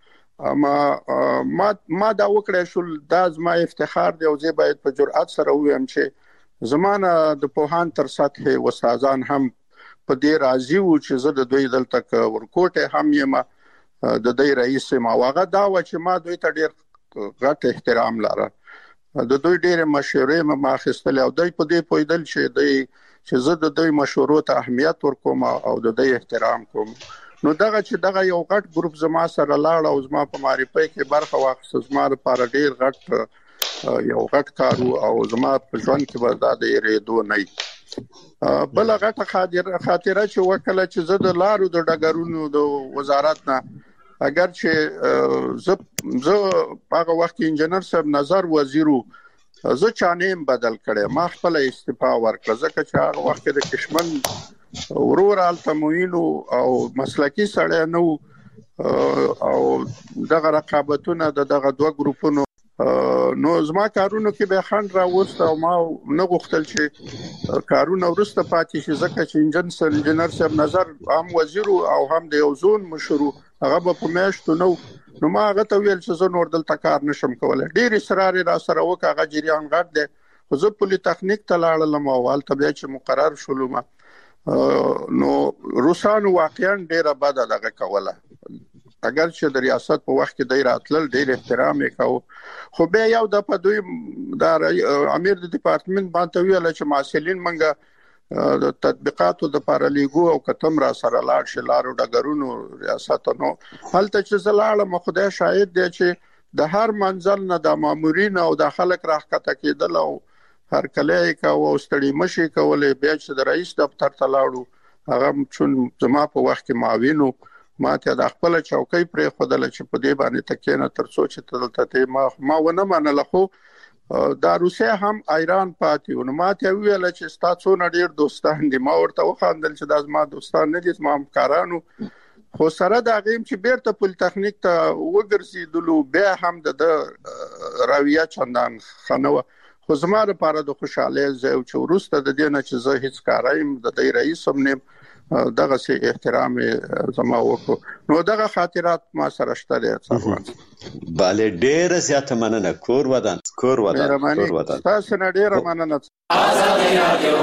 ما دا وکړې شو، دا زما افتخار دی او زه باید په جرأت سره ووایم چې زمانه د پوهان تر سطح استادان هم په دې راضي وو چې زه د دوی دلته ورکوټه هم یم د دوی رئیس ما. واغه دا و چې ما دوی ته ډیر غټ احترام لاره، د دوی ډیر مشورې ما اخیستل او دوی په دې پویدل چې زه د دوی مشورو ته اهمیت ورکوم او د دوی احترام کوم. نو دغه چې دغه یو غټ ګروپ زما سره لاړ او زما په معرفي کې برخه واخیسته، زما لپاره ډیر غټ یو غټ کار او زما په ژوند کې به دا د ریدو نه. بل غټه خاطره چې وکړه چې زه د لارو د ډګرونو د وزارت نه، اگر چې زه هغه وخت انجنیر صاحب نظر وزیرو، زه چانیم بدل کړم، ما خپل استعفا ورکړه ځکه چې هغه وخت د کشمن ورور التموینو او مسلکی سړی نو او دغه رقابتونه دغه دوه ګروپونو، نو زما کارونو کې به خند راوست او ما نه غوښتل چې کارونه ورسته پاتې شي ځکه چې انجنیر صاحب نظر هم وزیر او هم د یو زون مشرو، هغه په میاشتو نو ما هغه ته ویل چې زه نور دلته کار نشم کولای. ډیر اصرار را سره وکړ، هغه جریان غټ دی، خو زه پولی تخنیک ته لاړم او هلته بیا چې مقرر شولم نو روسانو واقعا ډیره بده دغه کوله. اگر چې د ریاست په وخت کې د راتلل ډیر احترام وکاو، خو بیا یو د په دوی د امیر د ډپارټمنټ باندې ویل چې مسؤلین منګه د تطبیقاتو د پارلیګو او کتم را سره لاړ شلارو ډګرونو ریاست نو هلته چې زلاله خدای شاهد دی چې د هر منزل نه د مامورین او د خلک راخته کېدل او هر کله کا او ستړي مشي کولې، بیا چې د رئیس دفتر ته لاړو هغه چون زما په وخت کې معاونو ما ته د خپل چوکۍ پرې خدل چې په دې باندې تکینه تر سوچ ته ما ونه منله. خو دا روسیا هم ایران پاتې و، نو ما ته ویل چې ستاسو نه ډیر دوستان دي، ما ورته وخاندل چې دا زما دوستان نه دي، زما همکارانو. خو سره دا غیم چې بیرته پول تخنیک ته وګرځیدلو بیا هم د راویه چندان خنوه، خو زما لپاره د خوشاله ځای چې ورسته د دې نه چې زه هیڅ کارایم د دې رئیس هم نه دغه سي احترام زما وکړو. نو دغه خاطرات ما سره شته دي. bale ډېر زیاته مننه. کور ودان تاسو نه ډېر مننه. آزادي رادیو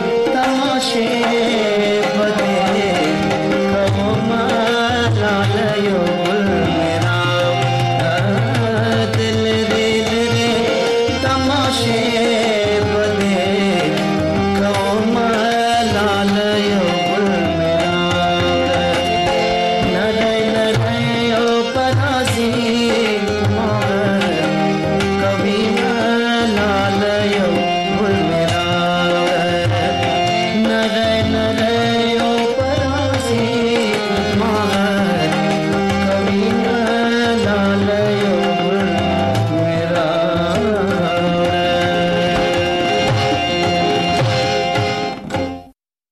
तमाशे बदे कहो माला غیر نور